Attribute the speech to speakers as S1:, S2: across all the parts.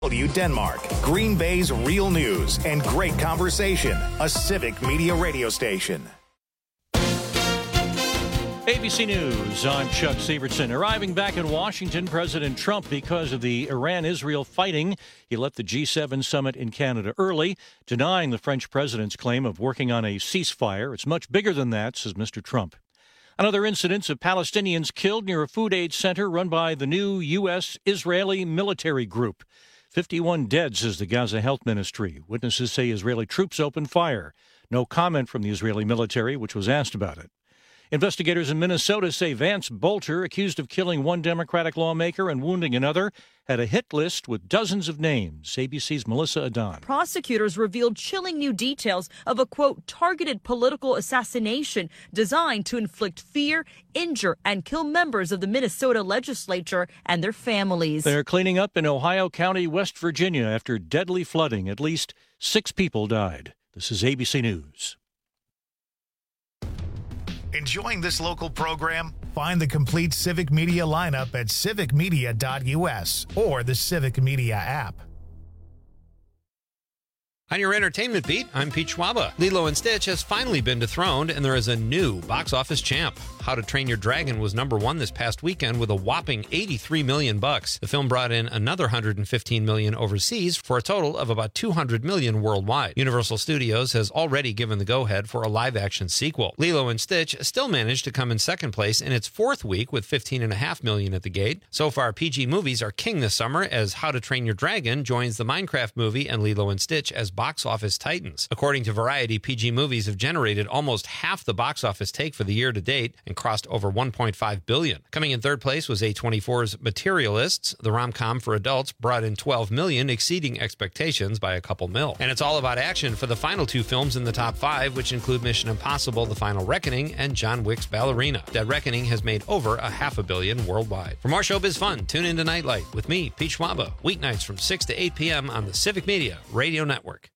S1: Denmark, Green Bay's real news and great conversation. A Civic Media radio station.
S2: ABC News, I'm Chuck Severson. Arriving back in Washington, President Trump, because of the Iran-Israel fighting, he left the G7 summit in Canada early, denying the French president's claim of working on a ceasefire. It's much bigger than that, says Mr. Trump. Another incident of Palestinians killed near a food aid center run by the new U.S.-Israeli military group. 51 dead, says the Gaza Health Ministry. Witnesses say Israeli troops opened fire. No comment from the Israeli military, which was asked about it. Investigators in Minnesota say Vance Bolter, accused of killing one Democratic lawmaker and wounding another, had a hit list with dozens of names. ABC's Melissa Adon.
S3: Prosecutors revealed chilling new details of a, quote, targeted political assassination designed to inflict fear, injure, and kill members of the Minnesota legislature and their families.
S2: They're cleaning up in Ohio County, West Virginia, after deadly flooding. At least 6 people died. This is ABC News.
S1: Enjoying this local program? Find the complete Civic Media lineup at civicmedia.us or the Civic Media app.
S4: On your entertainment beat, I'm Pete Schwaba. Lilo & Stitch has finally been dethroned, and there is a new box office champ. How to Train Your Dragon was #1 this past weekend with a whopping $83 million. The film brought in another $115 million overseas for a total of about $200 million worldwide. Universal Studios has already given the go-ahead for a live-action sequel. Lilo & Stitch still managed to come in second place in its 4th week with $15.5 million at the gate. So far, PG movies are king this summer as How to Train Your Dragon joins the Minecraft movie and Lilo & Stitch as box office titans. According to Variety, PG movies have generated almost half the box office take for the year to date and crossed over $1.5 billion. Coming in third place was A24's Materialists. The rom-com for adults brought in $12 million, exceeding expectations by a couple mil. And it's all about action for the final 2 films in the top 5, which include Mission Impossible: The Final Reckoning and John Wick's Ballerina. Dead Reckoning has made over $500 million worldwide. For more showbiz fun, tune into Nightlight with me, Pete Schwaba, weeknights from 6 to 8 p.m. on the Civic Media Radio Network.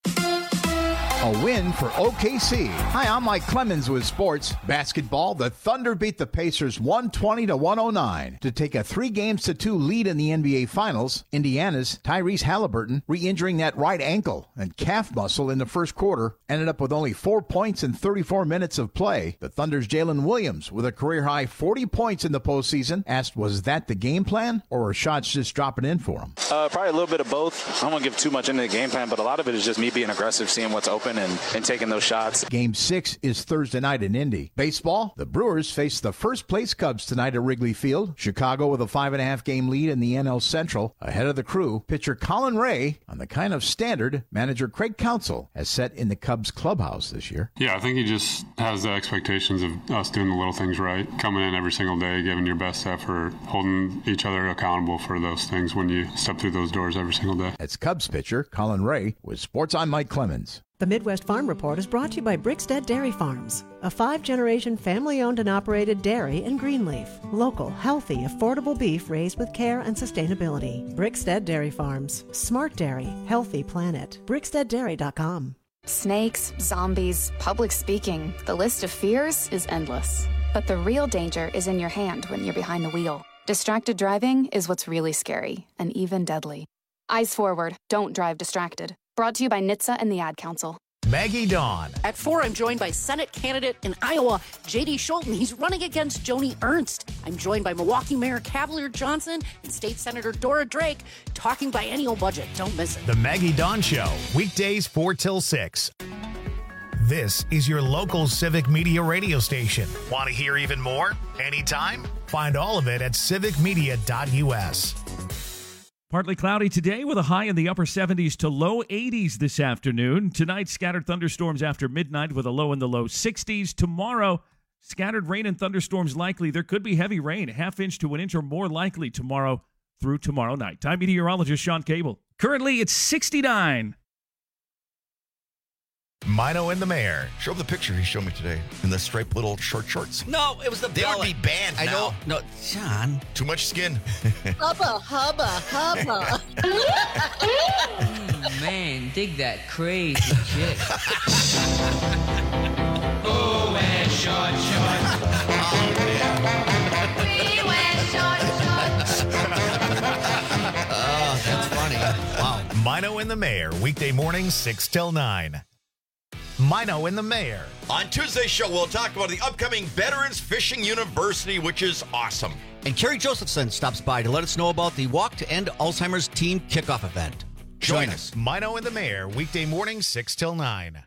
S5: A win for OKC. Hi, I'm Mike Clemens with sports. Basketball, the Thunder beat the Pacers 120-109 to take a 3-2 lead in the NBA Finals. Indiana's Tyrese Halliburton, re-injuring that right ankle and calf muscle in the first quarter, ended up with only 4 points in 34 minutes of play. The Thunder's Jalen Williams, with a career-high 40 points in the postseason, asked, was that the game plan, or were shots just dropping in for him?
S6: Probably a little bit of both. I don't want to give too much into the game plan, but a lot of it is just me being aggressive, seeing what's open, and taking those shots.
S5: Game 6 is Thursday night in Indy. Baseball, the Brewers face the first-place Cubs tonight at Wrigley Field. Chicago with a 5.5-game lead in the NL Central. Ahead of the Crew, pitcher Colin Ray on the kind of standard manager Craig Counsell has set in the Cubs clubhouse this year.
S7: Yeah, I think he just has the expectations of us doing the little things right, coming in every single day, giving your best effort, holding each other accountable for those things when you step through those doors every single day.
S5: That's Cubs pitcher Colin Ray with Sports. I'm Mike Clemens.
S8: The Midwest Farm Report is brought to you by Brickstead Dairy Farms, a 5-generation family-owned and operated dairy in Greenleaf. Local, healthy, affordable beef raised with care and sustainability. Brickstead Dairy Farms. Smart dairy. Healthy planet. BricksteadDairy.com.
S9: Snakes, zombies, public speaking. The list of fears is endless. But the real danger is in your hand when you're behind the wheel. Distracted driving is what's really scary and even deadly. Eyes forward. Don't drive distracted. Brought to you by NHTSA and the Ad Council.
S1: Maggie Dawn.
S10: At 4, I'm joined by Senate candidate in Iowa, J.D. Scholten. He's running against Joni Ernst. I'm joined by Milwaukee Mayor Cavalier Johnson and State Senator Dora Drake, talking biennial budget. Don't miss it.
S1: The Maggie Dawn Show, weekdays 4 till 6. This is your local Civic Media radio station. Want to hear even more? Anytime? Find all of it at civicmedia.us.
S11: Partly cloudy today with a high in the upper 70s to low 80s this afternoon. Tonight, scattered thunderstorms after midnight with a low in the low 60s. Tomorrow, scattered rain and thunderstorms likely. There could be heavy rain, 1/2 inch to 1 inch or more likely tomorrow through tomorrow night. Time meteorologist Sean Cable. Currently, it's 69.
S1: Mino and the Mayor.
S12: Show him the picture he showed me today in the striped little short shorts.
S13: No, it was the
S12: They
S13: belly.
S12: would be banned
S13: I
S12: now.
S13: know. No, Sean.
S12: Too much skin.
S10: Hubba, hubba, hubba.
S14: Man, dig that crazy chick.
S15: Oh, wear short shorts.
S12: We wear short shorts.
S13: Oh, that's funny. Wow.
S1: Mino and the Mayor, weekday mornings 6 till 9. Mino and the Mayor.
S12: On Tuesday's show, we'll talk about the upcoming Veterans Fishing University, which is awesome.
S13: And Kerry Josephson stops by to let us know about the Walk to End Alzheimer's Team Kickoff event. Join us.
S1: Mino and the Mayor, weekday mornings 6 till 9.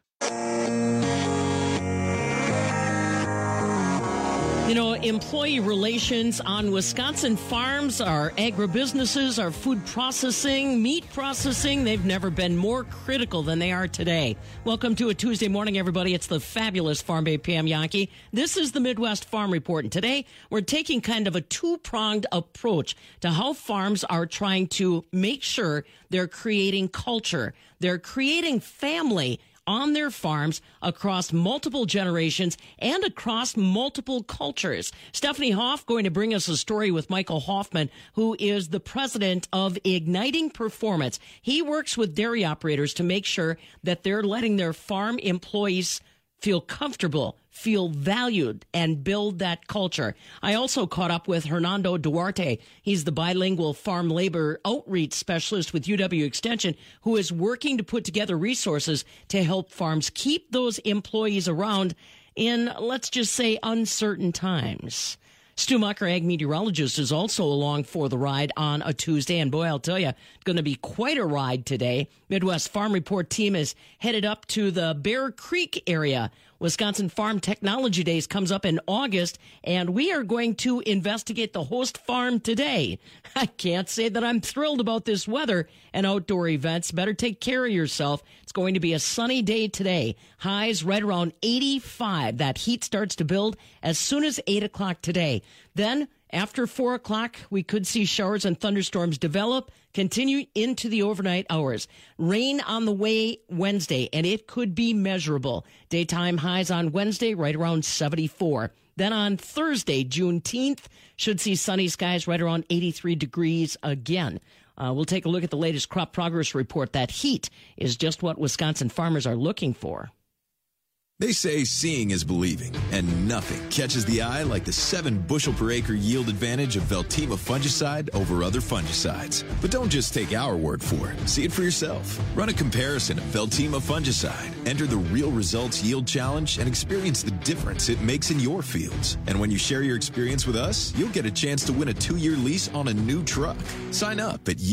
S16: You know, employee relations on Wisconsin farms, our agribusinesses, our food processing, meat processing, they've never been more critical than they are today. Welcome to a Tuesday morning, everybody. It's the fabulous Farm Bay Pam Yankee. This is the Midwest Farm Report, and today we're taking kind of a two-pronged approach to how farms are trying to make sure they're creating culture, they're creating family on their farms across multiple generations and across multiple cultures. Stephanie Hoff going to bring us a story with Michael Hoffman, who is the president of Igniting Performance. He works with dairy operators to make sure that they're letting their farm employees feel comfortable, feel valued, and build that culture. I also caught up with Hernando Duarte. He's the bilingual farm labor outreach specialist with UW Extension, who is working to put together resources to help farms keep those employees around in, let's just say, uncertain times. Stu Mucker, ag meteorologist, is also along for the ride on a Tuesday. And boy, I'll tell you, it's going to be quite a ride today. Midwest Farm Report team is headed up to the Bear Creek area. Wisconsin Farm Technology Days comes up in August, and we are going to investigate the host farm today. I can't say that I'm thrilled about this weather and outdoor events. Better take care of yourself. It's going to be a sunny day today. Highs right around 85. That heat starts to build as soon as 8 o'clock today. Then, after 4 o'clock, we could see showers and thunderstorms develop, continue into the overnight hours. Rain on the way Wednesday, and it could be measurable. Daytime highs on Wednesday right around 74. Then on Thursday, Juneteenth, should see sunny skies right around 83 degrees again. We'll take a look at the latest crop progress report. That heat is just what Wisconsin farmers are looking for.
S17: They say seeing is believing, and nothing catches the eye like the 7 bushel per acre yield advantage of Veltima fungicide over other fungicides. But don't just take our word for it. See it for yourself. Run a comparison of Veltima fungicide. Enter the Real Results Yield Challenge and experience the difference it makes in your fields. And when you share your experience with us, you'll get a chance to win a 2-year lease on a new truck. Sign up at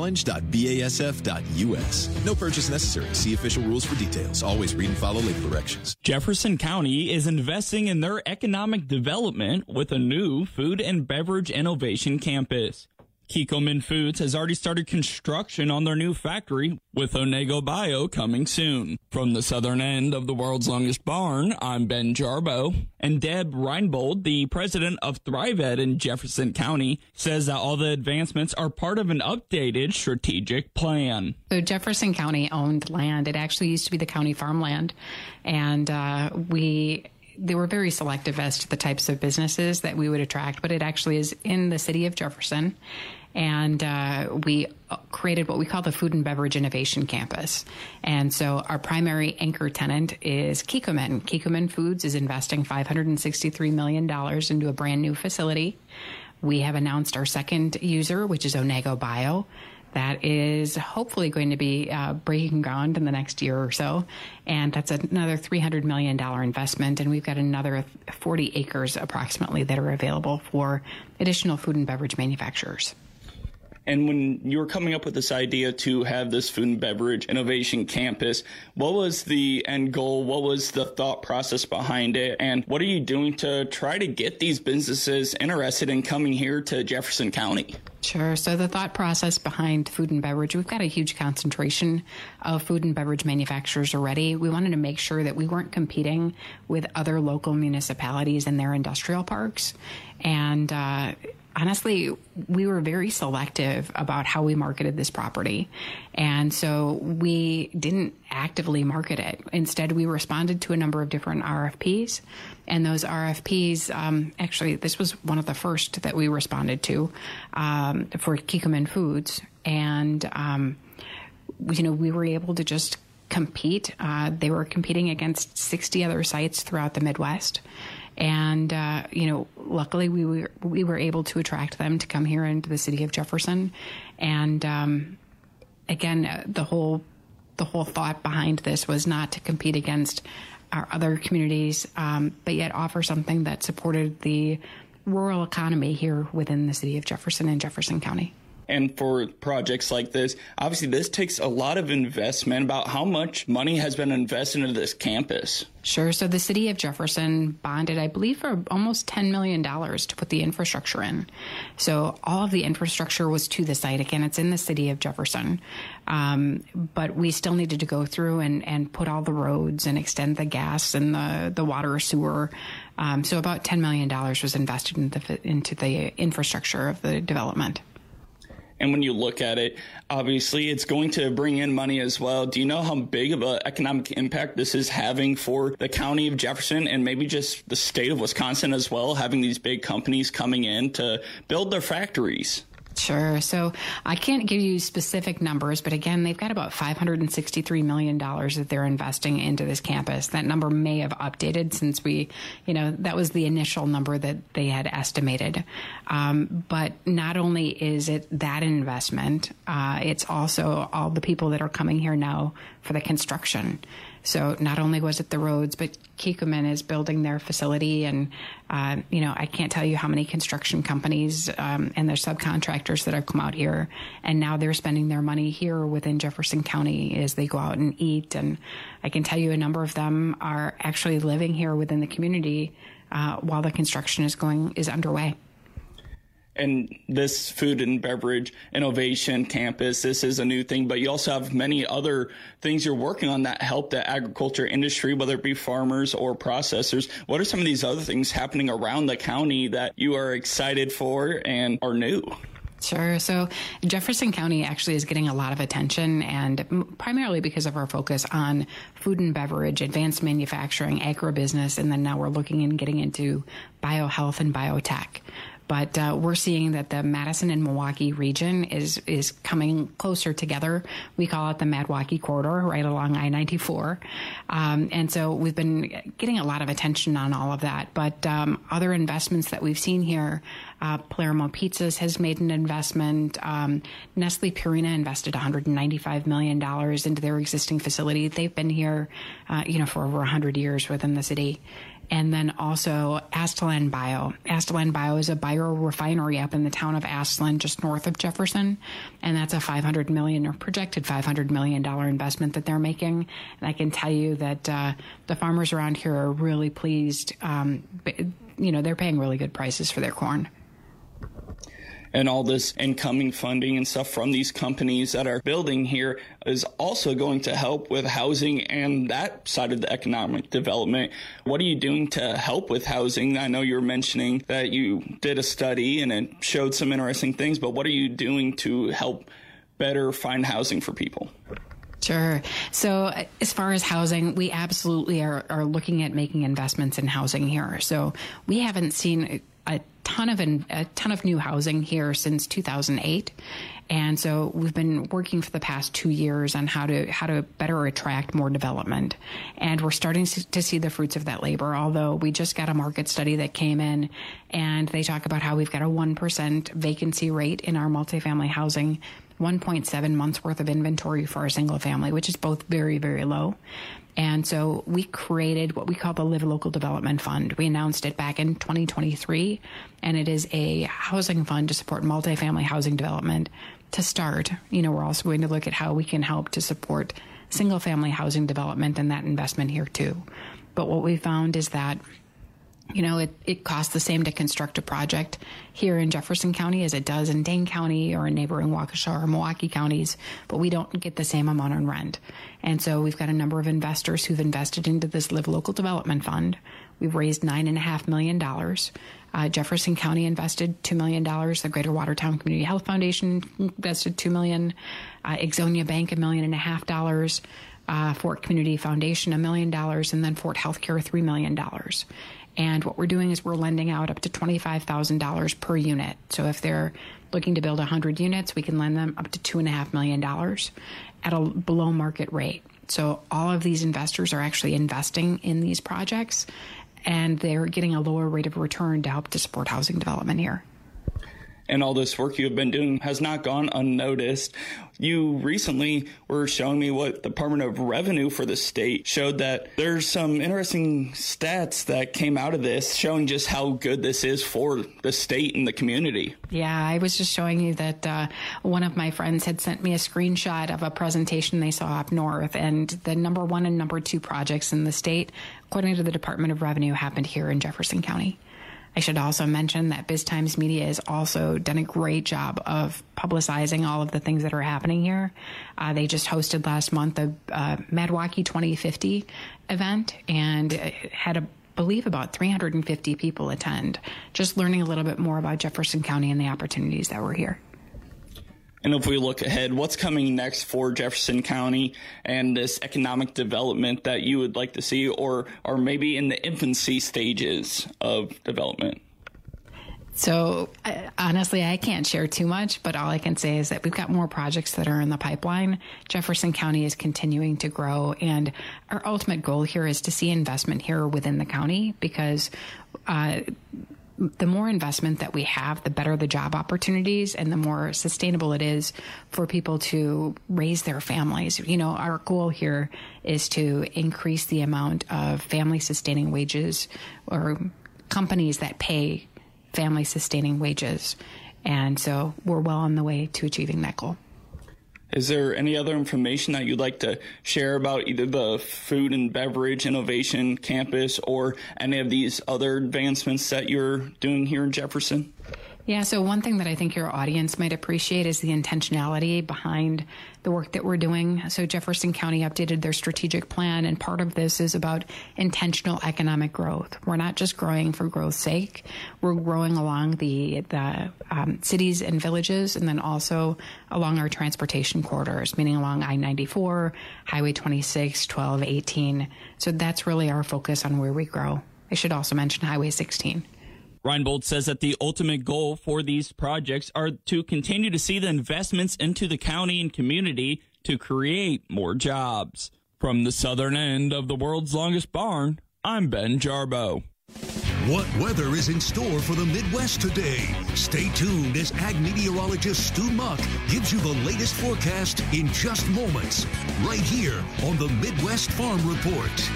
S17: yieldchallenge.basf.us. No purchase necessary. See official rules for details. Always read and follow label directions.
S18: Jefferson County is investing in their economic development with a new food and beverage innovation campus. Kikkoman Foods has already started construction on their new factory, with Onego Bio coming soon. From the southern end of the world's longest barn, I'm Ben Jarbo. And Deb Reinbold, the president of ThriveEd in Jefferson County, says that all the advancements are part of an updated strategic plan.
S19: So Jefferson County owned land. It actually used to be the county farmland. And they were very selective as to the types of businesses that we would attract, but it actually is in the city of Jefferson. And we created what we call the Food and Beverage Innovation Campus. And so our primary anchor tenant is Kikkoman. Kikkoman Foods is investing $563 million into a brand new facility. We have announced our second user, which is Onego Bio. That is hopefully going to be breaking ground in the next year or so. And that's another $300 million investment. And we've got another 40 acres approximately that are available for additional food and beverage manufacturers.
S18: And when you were coming up with this idea to have this food and beverage innovation campus, what was the end goal? What was the thought process behind it? And what are you doing to try to get these businesses interested in coming here to Jefferson County?
S19: Sure. So the thought process behind food and beverage, we've got a huge concentration of food and beverage manufacturers already. We wanted to make sure that we weren't competing with other local municipalities and their industrial parks. And honestly, we were very selective about how we marketed this property. And so we didn't actively market it. Instead, we responded to a number of different RFPs. And those RFPs, actually, this was one of the first that we responded to for Kikkoman Foods. And, we were able to just compete. They were competing against 60 other sites throughout the Midwest. And, luckily we were able to attract them to come here into the city of Jefferson. And again, the whole thought behind this was not to compete against our other communities, but yet offer something that supported the rural economy here within the city of Jefferson and Jefferson County.
S18: And for projects like this, obviously this takes a lot of investment. About how much money has been invested into this campus?
S19: Sure. So the city of Jefferson bonded, I believe, for almost $10 million to put the infrastructure in. So all of the infrastructure was to the site. Again, it's in the city of Jefferson. But we still needed to go through and put all the roads and extend the gas and the water sewer. So about $10 million was invested into the infrastructure of the development.
S18: And when you look at it, obviously it's going to bring in money as well. Do you know how big of an economic impact this is having for the county of Jefferson and maybe just the state of Wisconsin as well, having these big companies coming in to build their factories?
S19: Sure. So I can't give you specific numbers, but again, they've got about $563 million that they're investing into this campus. That number may have updated since that was the initial number that they had estimated. But not only is it that investment, it's also all the people that are coming here now for the construction. So not only was it the roads, but Kikkoman is building their facility. And, I can't tell you how many construction companies and their subcontractors that have come out here. And now they're spending their money here within Jefferson County as they go out and eat. And I can tell you a number of them are actually living here within the community while the construction is underway.
S18: And this food and beverage innovation campus, this is a new thing, but you also have many other things you're working on that help the agriculture industry, whether it be farmers or processors. What are some of these other things happening around the county that you are excited for and are new?
S19: Sure. So Jefferson County actually is getting a lot of attention, and primarily because of our focus on food and beverage, advanced manufacturing, agribusiness, and then now we're looking and getting into biohealth and biotech. But we're seeing that the Madison and Milwaukee region is coming closer together. We call it the Madwaukee Corridor, right along I-94. And so we've been getting a lot of attention on all of that. But other investments that we've seen here, Palermo Pizzas has made an investment. Nestle Purina invested $195 million into their existing facility. They've been here, for over 100 years within the city. And then also Aztalan Bio. Aztalan Bio is a biorefinery up in the town of Aztalan, just north of Jefferson. And that's a projected $500 million investment that they're making. And I can tell you that the farmers around here are really pleased. They're paying really good prices for their corn.
S18: And all this incoming funding and stuff from these companies that are building here is also going to help with housing and that side of the economic development. What are you doing to help with housing? I know you were mentioning that you did a study and it showed some interesting things, but what are you doing to help better find housing for people?
S19: Sure. So as far as housing, we absolutely are looking at making investments in housing here. So we haven't seen a ton of new housing here since 2008. And so we've been working for the past 2 years on how to better attract more development. And we're starting to see the fruits of that labor, although we just got a market study that came in and they talk about how we've got a 1% vacancy rate in our multifamily housing, 1.7 months worth of inventory for our single family, which is both very, very low. And so we created what we call the Live Local Development Fund. We announced it back in 2023, and it is a housing fund to support multifamily housing development to start. We're also going to look at how we can help to support single family housing development and that investment here too. But what we found is that it costs the same to construct a project here in Jefferson County as it does in Dane County or in neighboring Waukesha or Milwaukee counties, but we don't get the same amount on rent. And so we've got a number of investors who've invested into this Live Local Development Fund. We've raised $9.5 million. Jefferson County invested $2 million. The Greater Watertown Community Health Foundation invested $2 million. Exonia Bank $1.5 million. Fort Community Foundation $1 million. And then Fort Healthcare $3 million. And what we're doing is we're lending out up to $25,000 per unit. So if they're looking to build 100 units, we can lend them up to $2.5 million at a below market rate. So all of these investors are actually investing in these projects, and they're getting a lower rate of return to help to support housing development here.
S18: and all this work you have been doing has not gone unnoticed. You recently were showing me what the Department of Revenue for the state showed, that there's some interesting stats that came out of this showing just how good this is for the state and the community.
S19: Yeah, I was just showing you that one of my friends had sent me a screenshot of a presentation they saw up north, and the number 1 and number 2 projects in the state, according to the Department of Revenue, happened here in Jefferson County. I should also mention that BizTimes Media has also done a great job of publicizing all of the things that are happening here. They just hosted last month the Madwacky 2050 event and had I believe about 350 people attend, just learning a little bit more about Jefferson County and the opportunities that were here.
S18: And if we look ahead, what's coming next for Jefferson County and this economic development that you would like to see, or maybe in the infancy stages of development?
S19: So honestly, I can't share too much, but all I can say is that we've got more projects that are in the pipeline. Jefferson County is continuing to grow, and our ultimate goal here is to see investment here within the county, because the more investment that we have, the better the job opportunities and the more sustainable it is for people to raise their families. You know, our goal here is to increase the amount of family sustaining wages, or companies that pay family sustaining wages. And so we're well on the way to achieving that goal.
S18: Is there any other information that you'd like to share about either the Food and Beverage Innovation Campus or any of these other advancements that you're doing here in Jefferson?
S19: Yeah, so one thing that I think your audience might appreciate is the intentionality behind the work that we're doing. So Jefferson County updated their strategic plan, and part of this is about intentional economic growth. We're not just growing for growth's sake. We're growing along the cities and villages, and then also along our transportation corridors, meaning along I-94, Highway 26, 12, 18. So that's really our focus on where we grow. I should also mention Highway 16.
S18: Reinbold says that the ultimate goal for these projects are to continue to see the investments into the county and community to create more jobs. From the southern end of the world's longest barn, I'm Ben Jarbo.
S20: What weather is in store for the Midwest today? Stay tuned as ag meteorologist Stu Muck gives you the latest forecast in just moments, right here on the Midwest Farm Report.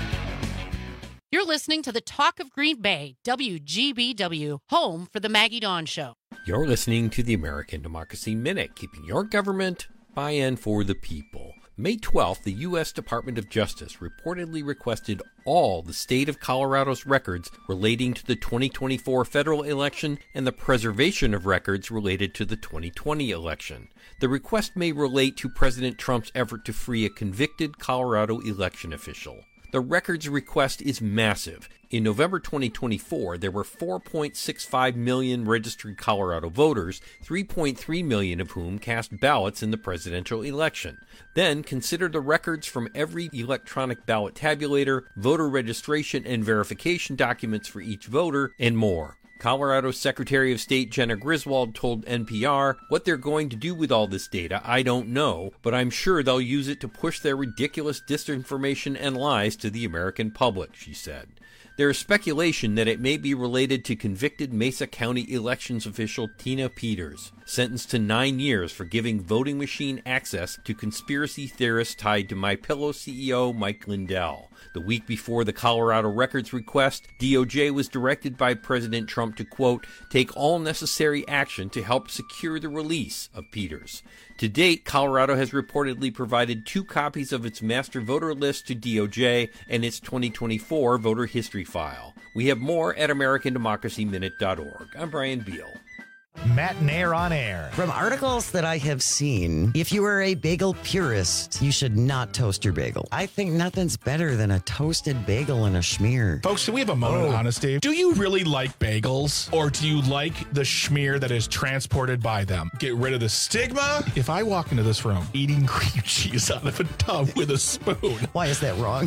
S10: You're listening to the Talk of Green Bay, WGBW, home for the Maggie Dawn Show.
S4: You're listening to the American Democracy Minute, keeping your government by and for the people. May 12th, the U.S. Department of Justice reportedly requested all the state of Colorado's records relating to the 2024 federal election and the preservation of records related to the 2020 election. The request may relate to President Trump's effort to free a convicted Colorado election official. The records request is massive. In November 2024, there were 4.65 million registered Colorado voters, 3.3 million of whom cast ballots in the presidential election. Then consider the records from every electronic ballot tabulator, voter registration and verification documents for each voter, and more. Colorado's Secretary of State Jenna Griswold told NPR, "What they're going to do with all this data, I don't know, but I'm sure they'll use it to push their ridiculous disinformation and lies to the American public," she said. There is speculation that it may be related to convicted Mesa County elections official Tina Peters, sentenced to 9 years for giving voting machine access to conspiracy theorists tied to MyPillow CEO Mike Lindell. The week before the Colorado records request, DOJ was directed by President Trump to, quote, take all necessary action to help secure the release of Peters. To date, Colorado has reportedly provided 2 copies of its master voter list to DOJ and its 2024 voter history file. We have more at AmericanDemocracyMinute.org. I'm Brian Beal.
S1: Matt and Air on Air.
S21: From articles that I have seen, if you are a bagel purist, you should not toast your bagel. I think nothing's better than a toasted bagel and a schmear.
S22: Folks, do we have a moment of honesty? Do you really like bagels, or do you like the schmear that is transported by them? Get rid of the stigma. If I walk into this room eating cream cheese out of a tub with a spoon.
S21: Why is that wrong?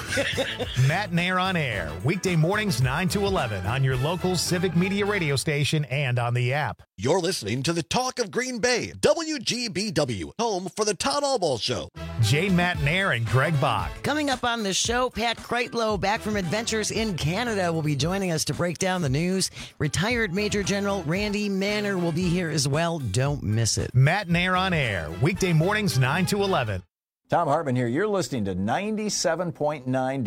S1: Matt and Air on Air. Weekday mornings 9 to 11 on your local Civic Media radio station and on the app. app.
S2: You're listening to the Talk of Green Bay, WGBW, home for the Todd Albaugh Show.
S1: Jay Matnair and Greg Bach.
S21: Coming up on the show, Pat Kreitlow, back from adventures in Canada, will be joining us to break down the news. Retired Major General Randy Manner will be here as well. Don't miss it.
S1: Matnair on air, weekday mornings 9 to 11.
S3: Tom Hartman here. You're listening to 97.9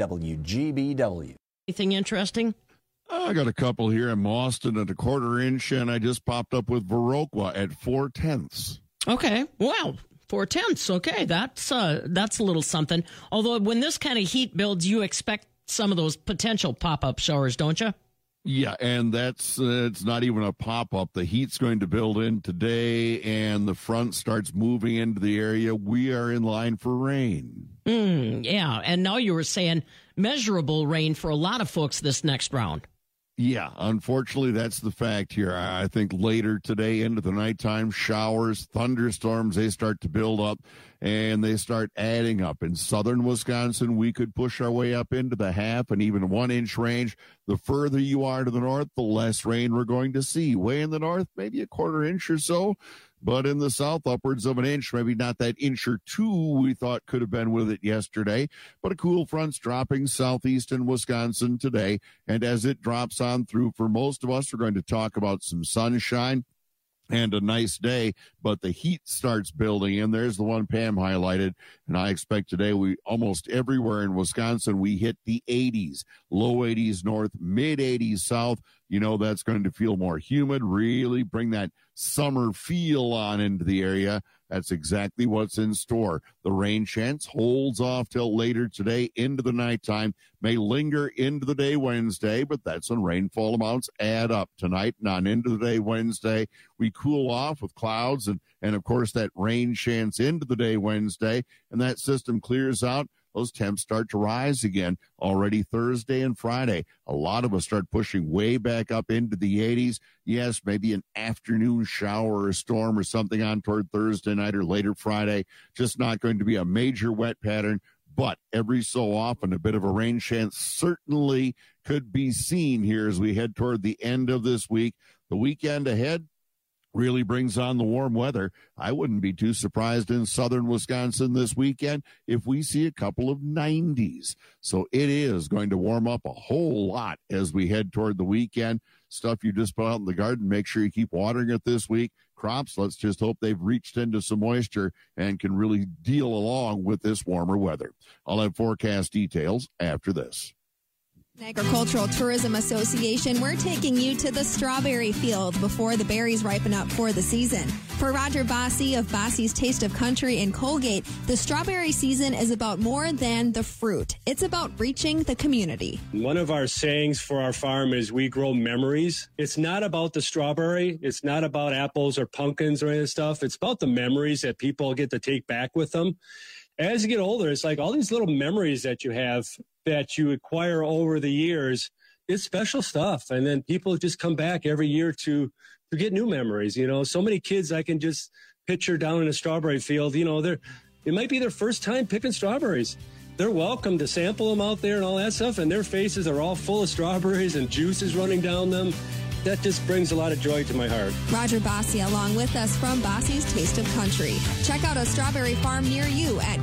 S3: WGBW.
S16: Anything interesting?
S23: I got a couple here in Boston at a 1/4 inch, and I just popped up with Viroqua at 4/10.
S16: Okay, wow, 4/10. Okay, that's a little something. Although when this kind of heat builds, you expect some of those potential pop-up showers, don't you?
S23: Yeah, and that's it's not even a pop-up. The heat's going to build in today, and the front starts moving into the area. We are in line for rain.
S16: Yeah, and now you were saying measurable rain for a lot of folks this next round.
S23: Yeah, unfortunately, that's the fact here. I think later today into the nighttime, showers, thunderstorms, they start to build up, and they start adding up. In southern Wisconsin, we could push our way up into the 1/2 and even 1 inch range. The further you are to the north, the less rain we're going to see. Way in the north, maybe a 1/4 inch or so. But in the south, upwards of 1 inch, maybe not that inch or 2 we thought could have been with it yesterday. But a cool front's dropping southeastern Wisconsin today. And as it drops on through, for most of us, we're going to talk about some sunshine and a nice day, but the heat starts building, and there's the one Pam highlighted. And I expect today we almost everywhere in Wisconsin, we hit the 80s, low 80s north, mid 80s south. You know, that's going to feel more humid, really bring that summer feel on into the area. That's exactly what's in store. The rain chance holds off till later today into the nighttime, may linger into the day Wednesday, but that's when rainfall amounts add up tonight and on into the day Wednesday. We cool off with clouds and of course, that rain chance into the day Wednesday, and that system clears out. Those temps start to rise again already Thursday and Friday. A lot of us start pushing way back up into the 80s. Yes, maybe an afternoon shower or storm or something on toward Thursday night or later Friday. Just not going to be a major wet pattern, but every so often a bit of a rain chance certainly could be seen here as we head toward the end of this week. The weekend ahead really brings on the warm weather. I wouldn't be too surprised in southern Wisconsin this weekend if we see a couple of 90s. So it is going to warm up a whole lot as we head toward the weekend. Stuff you just put out in the garden, make sure you keep watering it this week. Crops, let's just hope they've reached into some moisture and can really deal along with this warmer weather. I'll have forecast details after this.
S24: Agricultural Tourism Association, we're taking you to the strawberry field before the berries ripen up for the season. For Roger Bossy of Bossy's Taste of Country in Colgate, the strawberry season is about more than the fruit. It's about reaching the community.
S25: One of our sayings for our farm is we grow memories. It's not about the strawberry. It's not about apples or pumpkins or any of this stuff. It's about the memories that people get to take back with them. As you get older, it's like all these little memories that you have that you acquire over the years. It's special stuff. And then people just come back every year to get new memories. You know, so many kids I can just picture down in a strawberry field. You know, it might be their first time picking strawberries. They're welcome to sample them out there and all that stuff. And their faces are all full of strawberries and juice is running down them. That just brings a lot of joy to my heart.
S24: Roger Bossy along with us from Bossy's Taste of Country. Check out a strawberry farm near you at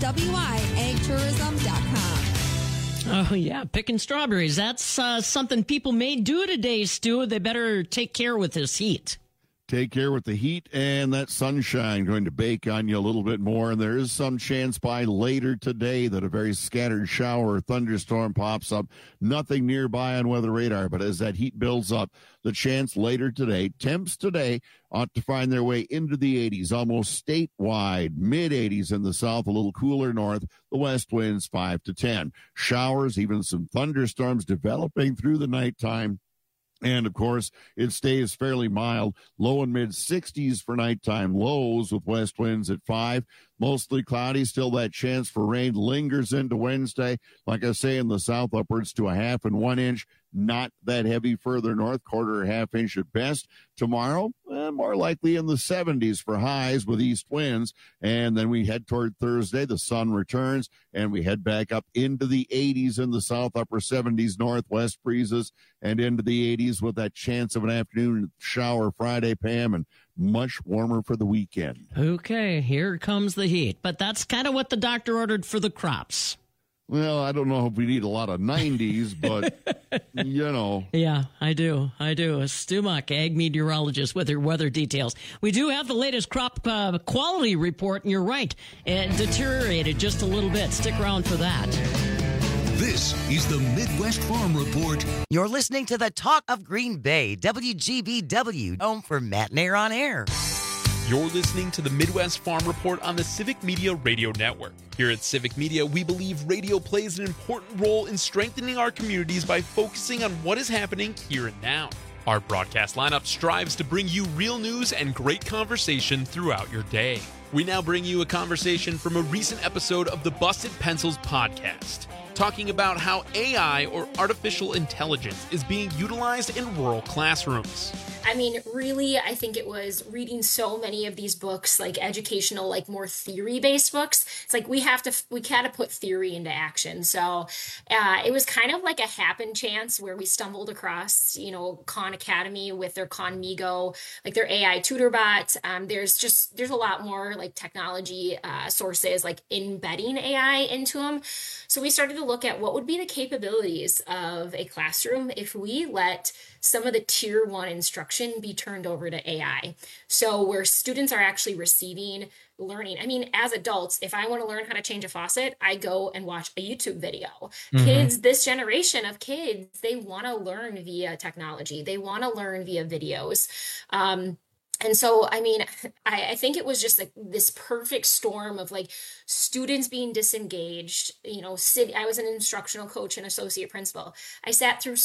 S24: GoWIAgtourism.com.
S16: Oh, yeah, picking strawberries. That's something people may do today, Stu. They better take care with this heat.
S23: Take care with the heat and that sunshine going to bake on you a little bit more. And there is some chance by later today that a very scattered shower or thunderstorm pops up. Nothing nearby on weather radar, but as that heat builds up, the chance later today, temps today ought to find their way into the 80s, almost statewide, mid-80s in the south, a little cooler north, the west winds 5 to 10. Showers, even some thunderstorms developing through the nighttime. And, of course, it stays fairly mild, low and mid-60s for nighttime lows with west winds at 5. Mostly cloudy, still that chance for rain lingers into Wednesday. Like I say, in the south, upwards to a half and 1 inch. Not that heavy further north, quarter or half inch at best. Tomorrow, more likely in the 70s for highs with east winds. And then we head toward Thursday. The sun returns, and we head back up into the 80s in the south, upper 70s northwest breezes, and into the 80s with that chance of an afternoon shower Friday, Pam, and much warmer for the weekend.
S16: Okay, here comes the heat. But that's kind of what the doctor ordered for the crops.
S23: Well, I don't know if we need a lot of 90s, but, you know.
S16: Yeah, I do. Stu Muck, ag meteorologist, with your weather details. We do have the latest crop quality report, and you're right. It deteriorated just a little bit. Stick around for that.
S20: This is the Midwest Farm Report.
S21: You're listening to the Talk of Green Bay, WGBW, home for Matt and Air on Air.
S5: You're listening to the Midwest Farm Report on the Civic Media Radio Network. Here at Civic Media, we believe radio plays an important role in strengthening our communities by focusing on what is happening here and now. Our broadcast lineup strives to bring you real news and great conversation throughout your day. We now bring you a conversation from a recent episode of the Busted Pencils podcast, talking about how AI, or artificial intelligence, is being utilized in rural classrooms.
S6: I mean, really, I think it was reading so many of these books, like educational, like more theory-based books. It's like we gotta put theory into action. So it was kind of like a happen chance where we stumbled across, Khan Academy with their Khanmigo, like their AI tutor bot. There's a lot more like technology sources like embedding AI into them. So we started to look at what would be the capabilities of a classroom if we let some of the tier 1 instruction be turned over to AI. So where students are actually receiving learning. I mean, as adults, if I want to learn how to change a faucet, I go and watch a YouTube video. Mm-hmm. Kids, this generation of kids, they want to learn via technology. They want to learn via videos. And so, I mean, I think it was just like this perfect storm of like students being disengaged. I was an instructional coach and associate principal. I've sat through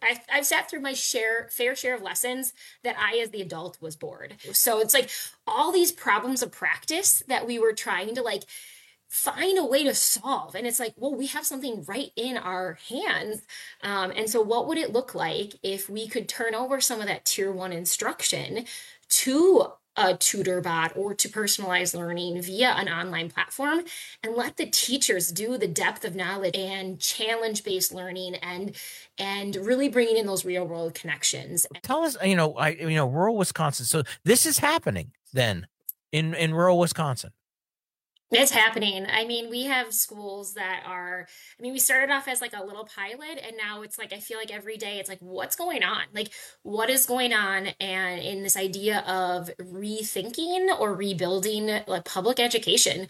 S6: my fair share of lessons that I, as the adult, was bored. So it's like all these problems of practice that we were trying to like find a way to solve. And it's like, well, we have something right in our hands. And so what would it look like if we could turn over some of that tier 1 instruction to a tutor bot or to personalized learning via an online platform and let the teachers do the depth of knowledge and challenge-based learning and really bringing in those real world connections.
S7: Tell us, rural Wisconsin. So this is happening then in rural Wisconsin.
S6: It's happening. I mean, we have schools that we started off as like a little pilot, and now it's like, I feel like every day it's like, what's going on? Like, what is going on? And in this idea of rethinking or rebuilding like public education,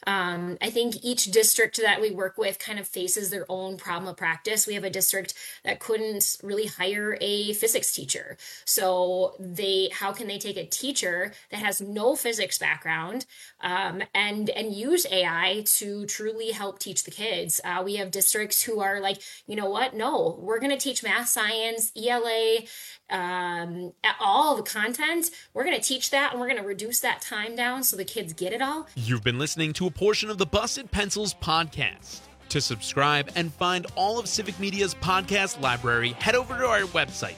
S6: I think each district that we work with kind of faces their own problem of practice. We have a district that couldn't really hire a physics teacher. So how can they take a teacher that has no physics background and use AI to truly help teach the kids? We have districts who are like, you know what? No, we're going to teach math, science, ELA, all the content. We're going to teach that, and we're going to reduce that time down so the kids get it all.
S5: You've been listening to a portion of the Busted Pencils podcast. To subscribe and find all of Civic Media's podcast library, head over to our website,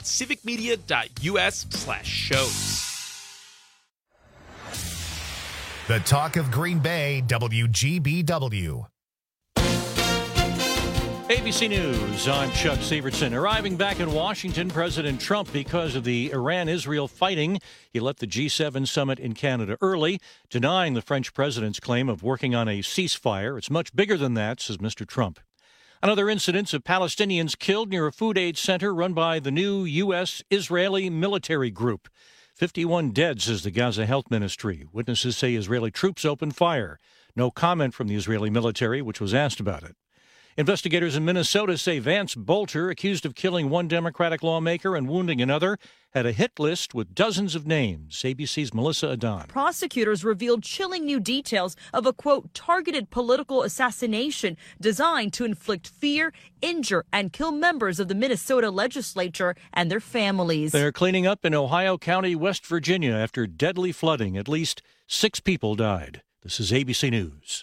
S5: civicmedia.us/shows.
S1: The Talk of Green Bay, WGBW.
S8: ABC News, I'm Chuck Severson. Arriving back in Washington, President Trump, because of the Iran-Israel fighting, he left the G7 summit in Canada early, denying the French president's claim of working on a ceasefire. It's much bigger than that, says Mr. Trump. Another incident of Palestinians killed near a food aid center run by the new U.S.-Israeli military group. 51 dead, says the Gaza Health Ministry. Witnesses say Israeli troops opened fire. No comment from the Israeli military, which was asked about it. Investigators in Minnesota say Vance Bolter, accused of killing one Democratic lawmaker and wounding another, had a hit list with dozens of names. ABC's Melissa Adon.
S9: Prosecutors revealed chilling new details of a, quote, targeted political assassination designed to inflict fear, injure, and kill members of the Minnesota legislature and their families.
S8: They're cleaning up in Ohio County, West Virginia, after deadly flooding. At least 6 people died. This is ABC News.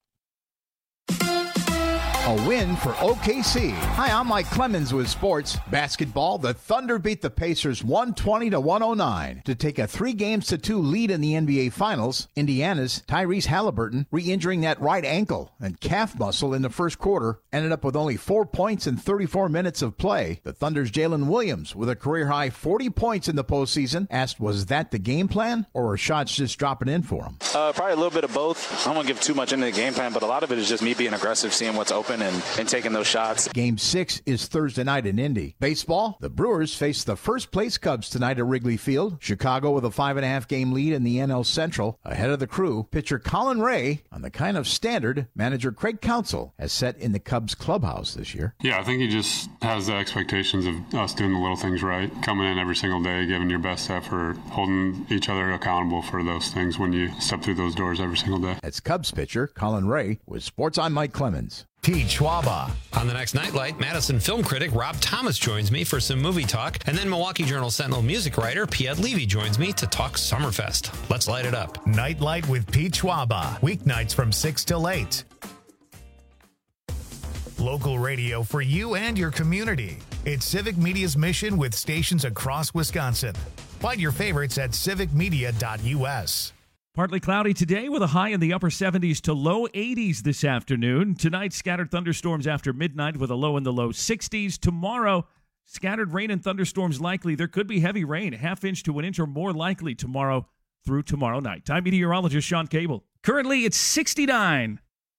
S11: A win for OKC. Hi, I'm Mike Clemens with sports. Basketball, the Thunder beat the Pacers 120-109 to take a 3-2 lead in the NBA Finals. Indiana's Tyrese Halliburton, re-injuring that right ankle and calf muscle in the first quarter, ended up with only 4 points in 34 minutes of play. The Thunder's Jalen Williams, with a career-high 40 points in the postseason, asked, was that the game plan, or were shots just dropping in for him?
S12: Probably a little bit of both. I don't want to give too much into the game plan, but a lot of it is just me being aggressive, seeing what's open, and taking those shots.
S11: Game 6 is Thursday night in Indy. Baseball, the Brewers face the first-place Cubs tonight at Wrigley Field. Chicago with a 5.5-game lead in the NL Central. Ahead of the Crew, pitcher Colin Ray on the kind of standard manager Craig Counsell has set in the Cubs clubhouse this year.
S13: Yeah, I think he just has the expectations of us doing the little things right, coming in every single day, giving your best effort, holding each other accountable for those things when you step through those doors every single day.
S11: That's Cubs pitcher Colin Ray with Sports. I'm Mike Clemens.
S1: Pete Schwaba.
S4: On the next Nightlight, Madison film critic Rob Thomas joins me for some movie talk, and then Milwaukee Journal-Sentinel music writer Piet Levy joins me to talk Summerfest. Let's light it up.
S1: Nightlight with Pete Schwaba. Weeknights from 6 till 8. Local radio for you and your community. It's Civic Media's mission with stations across Wisconsin. Find your favorites at civicmedia.us.
S14: Partly cloudy today with a high in the upper 70s to low 80s this afternoon. Tonight, scattered thunderstorms after midnight with a low in the low 60s. Tomorrow, scattered rain and thunderstorms likely. There could be heavy rain, a half inch to an inch or more likely tomorrow through tomorrow night. Time meteorologist Sean Cable. Currently, it's 69.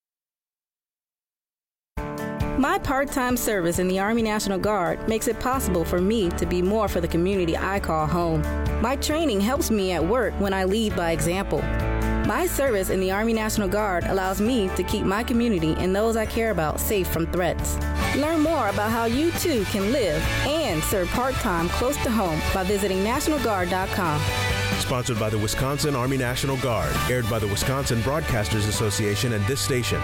S15: My part-time service in the Army National Guard makes it possible for me to be more for the community I call home. My training helps me at work when I lead by example. My service in the Army National Guard allows me to keep my community and those I care about safe from threats. Learn more about how you too can live and serve part-time close to home by visiting NationalGuard.com.
S26: Sponsored by the Wisconsin Army National Guard. Aired by the Wisconsin Broadcasters Association and this station.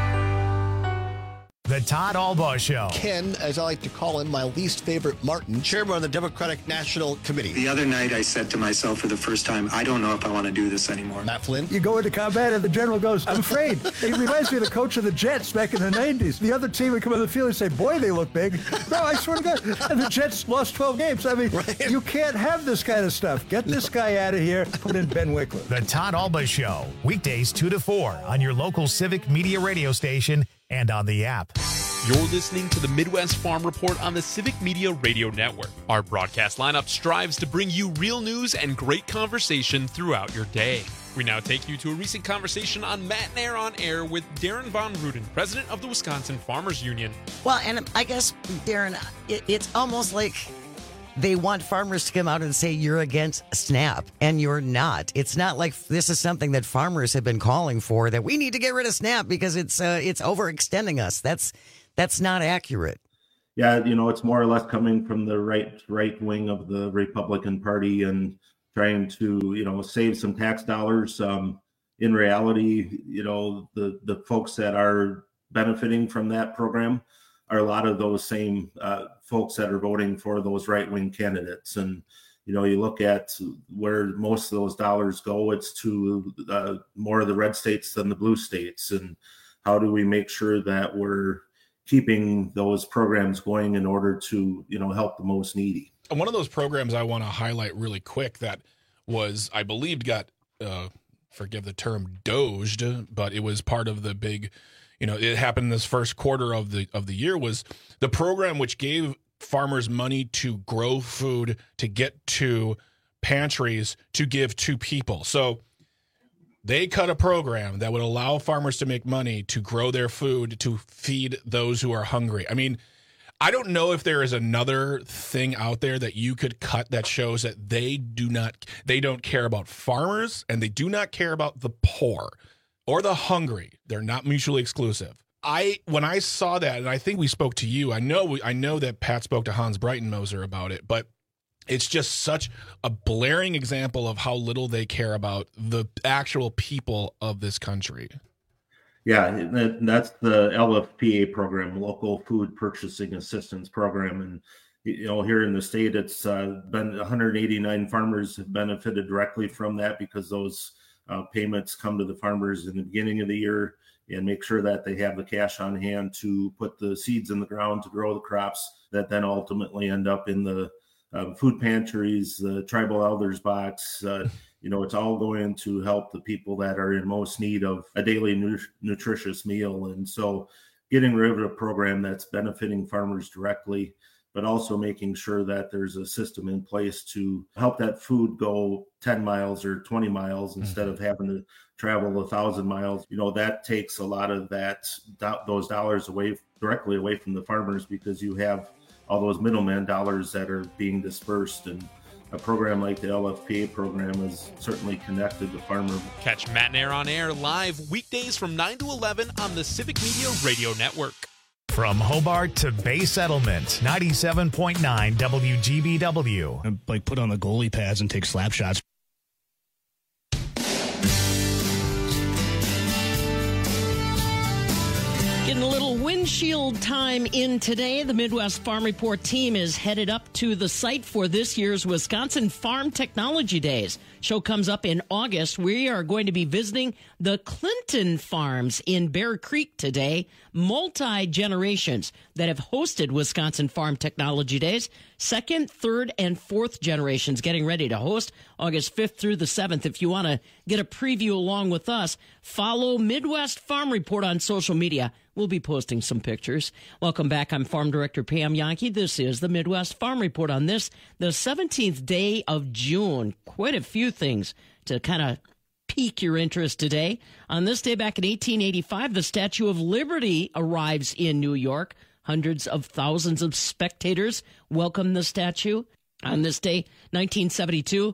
S1: The Todd Albaugh Show.
S2: Ken, as I like to call him, my least favorite Martin, chairman of the Democratic National Committee.
S27: The other night I said to myself for the first time, I don't know if I want to do this anymore.
S2: Matt Flynn.
S28: You go into combat and the general goes, I'm afraid. It reminds me of the coach of the Jets back in the 90s. The other team would come on the field and say, boy, they look big. No, I swear to God. And the Jets lost 12 games. I mean, right. You can't have this kind of stuff. Get this guy out of here. Put in Ben Wickler.
S1: The Todd Albaugh Show. Weekdays 2 to 4 on your local Civic Media radio station and on the app.
S5: You're listening to the Midwest Farm Report on the Civic Media Radio Network. Our broadcast lineup strives to bring you real news and great conversation throughout your day. We now take you to a recent conversation on Matt and Air on Air with Darren Von Ruden, president of the Wisconsin Farmers Union.
S21: Well, and I guess, Darren, it's almost like they want farmers to come out and say you're against SNAP, and you're not. It's not like this is something that farmers have been calling for, that we need to get rid of SNAP because it's overextending us. That's not accurate.
S29: Yeah, it's more or less coming from the right wing of the Republican Party and trying to, save some tax dollars. In reality, the folks that are benefiting from that program are a lot of those same folks that are voting for those right-wing candidates. And, you look at where most of those dollars go, it's to more of the red states than the blue states. And how do we make sure that we're keeping those programs going in order to, help the most needy?
S22: One of those programs I want to highlight really quick that was, I believe, got, forgive the term, doged, but it was part of the big, it happened this first quarter of the year, was the program which gave farmers money to grow food, to get to pantries, to give to people. So they cut a program that would allow farmers to make money to grow their food, to feed those who are hungry. I mean, I don't know if there is another thing out there that you could cut that shows that they don't care about farmers, and they do not care about the poor or the hungry. They're not mutually exclusive. When I saw that, and I think we spoke to you, I know that Pat spoke to Hans Breitenmoser about it, but it's just such a blaring example of how little they care about the actual people of this country.
S29: Yeah, that's the LFPA program, Local Food Purchasing Assistance Program. And, here in the state, it's been 189 farmers have benefited directly from that because those payments come to the farmers in the beginning of the year and make sure that they have the cash on hand to put the seeds in the ground to grow the crops that then ultimately end up in the food pantries, the tribal elders box. It's all going to help the people that are in most need of a daily nutritious meal. And so getting rid of a program that's benefiting farmers directly, but also making sure that there's a system in place to help that food go 10 miles or 20 miles instead of having to travel 1,000 miles. That takes a lot of those dollars directly away from the farmers, because you have all those middleman dollars that are being dispersed. And a program like the LFPA program is certainly connected to farmers.
S5: Catch Matt and Air on Air live weekdays from 9 to 11 on the Civic Media Radio Network.
S1: From Hobart to Bay Settlement, 97.9 WGBW.
S3: Like put on the goalie pads and take slap shots.
S10: Getting a little windshield time in today. The Midwest Farm Report team is headed up to the site for this year's Wisconsin Farm Technology Days. Show comes up in August. We are going to be visiting the Clinton Farms in Bear Creek today. Multi-generations that have hosted Wisconsin Farm Technology Days. Second, third, and fourth generations getting ready to host August 5th through the 7th. If you want to get a preview along with us, follow Midwest Farm Report on social media. We'll be posting some pictures. Welcome back. I'm Farm Director Pam Yankee. This is the Midwest Farm Report on the 17th day of June. Quite a few things to kind of pique your interest today. On this day back in 1885, the Statue of Liberty arrives in New York. Hundreds of thousands of spectators welcome the statue. On this day, 1972,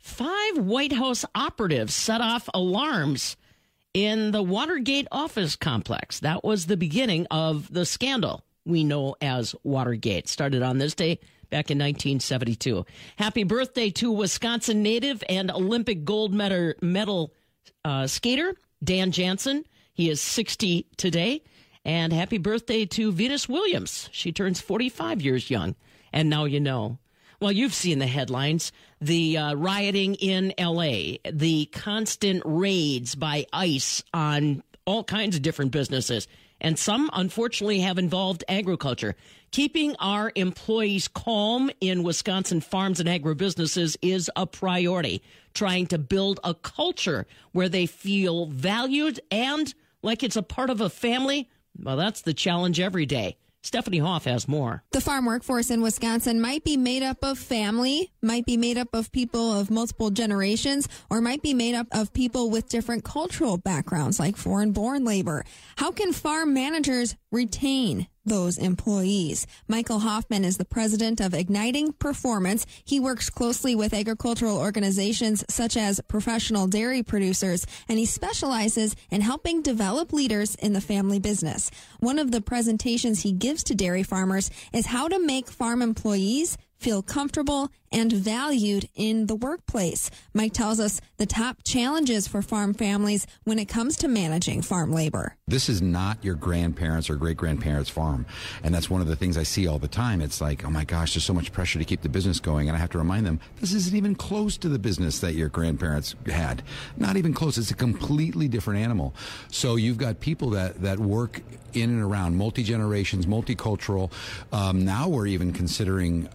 S10: 5 White House operatives set off alarms in the Watergate office complex. That was the beginning of the scandal we know as Watergate. Started on this day back in 1972. Happy birthday to Wisconsin native and Olympic gold medal skater Dan Jansen. He is 60 today. And happy birthday to Venus Williams. She turns 45 years young. And now you know. Well, you've seen the headlines. The rioting in L.A., the constant raids by ICE on all kinds of different businesses. And some, unfortunately, have involved agriculture. Keeping our employees calm in Wisconsin farms and agribusinesses is a priority. Trying to build a culture where they feel valued and like it's a part of a family. Well, that's the challenge every day. Stephanie Hoff has more.
S16: The farm workforce in Wisconsin might be made up of family, might be made up of people of multiple generations, or might be made up of people with different cultural backgrounds, like foreign-born labor. How can farm managers retain those employees? Michael Hoffman is the president of Igniting Performance. He works closely with agricultural organizations such as professional dairy producers, and he specializes in helping develop leaders in the family business. One of the presentations he gives to dairy farmers is how to make farm employees feel comfortable and valued in the workplace. Mike tells us the top challenges for farm families when it comes to managing farm labor.
S17: This is not your grandparents' or great-grandparents' farm. And that's one of the things I see all the time. It's like, oh my gosh, there's so much pressure to keep the business going. And I have to remind them, this isn't even close to the business that your grandparents had. Not even close. It's a completely different animal. So you've got people that work in and around, multi-generations, multicultural. Now we're even considering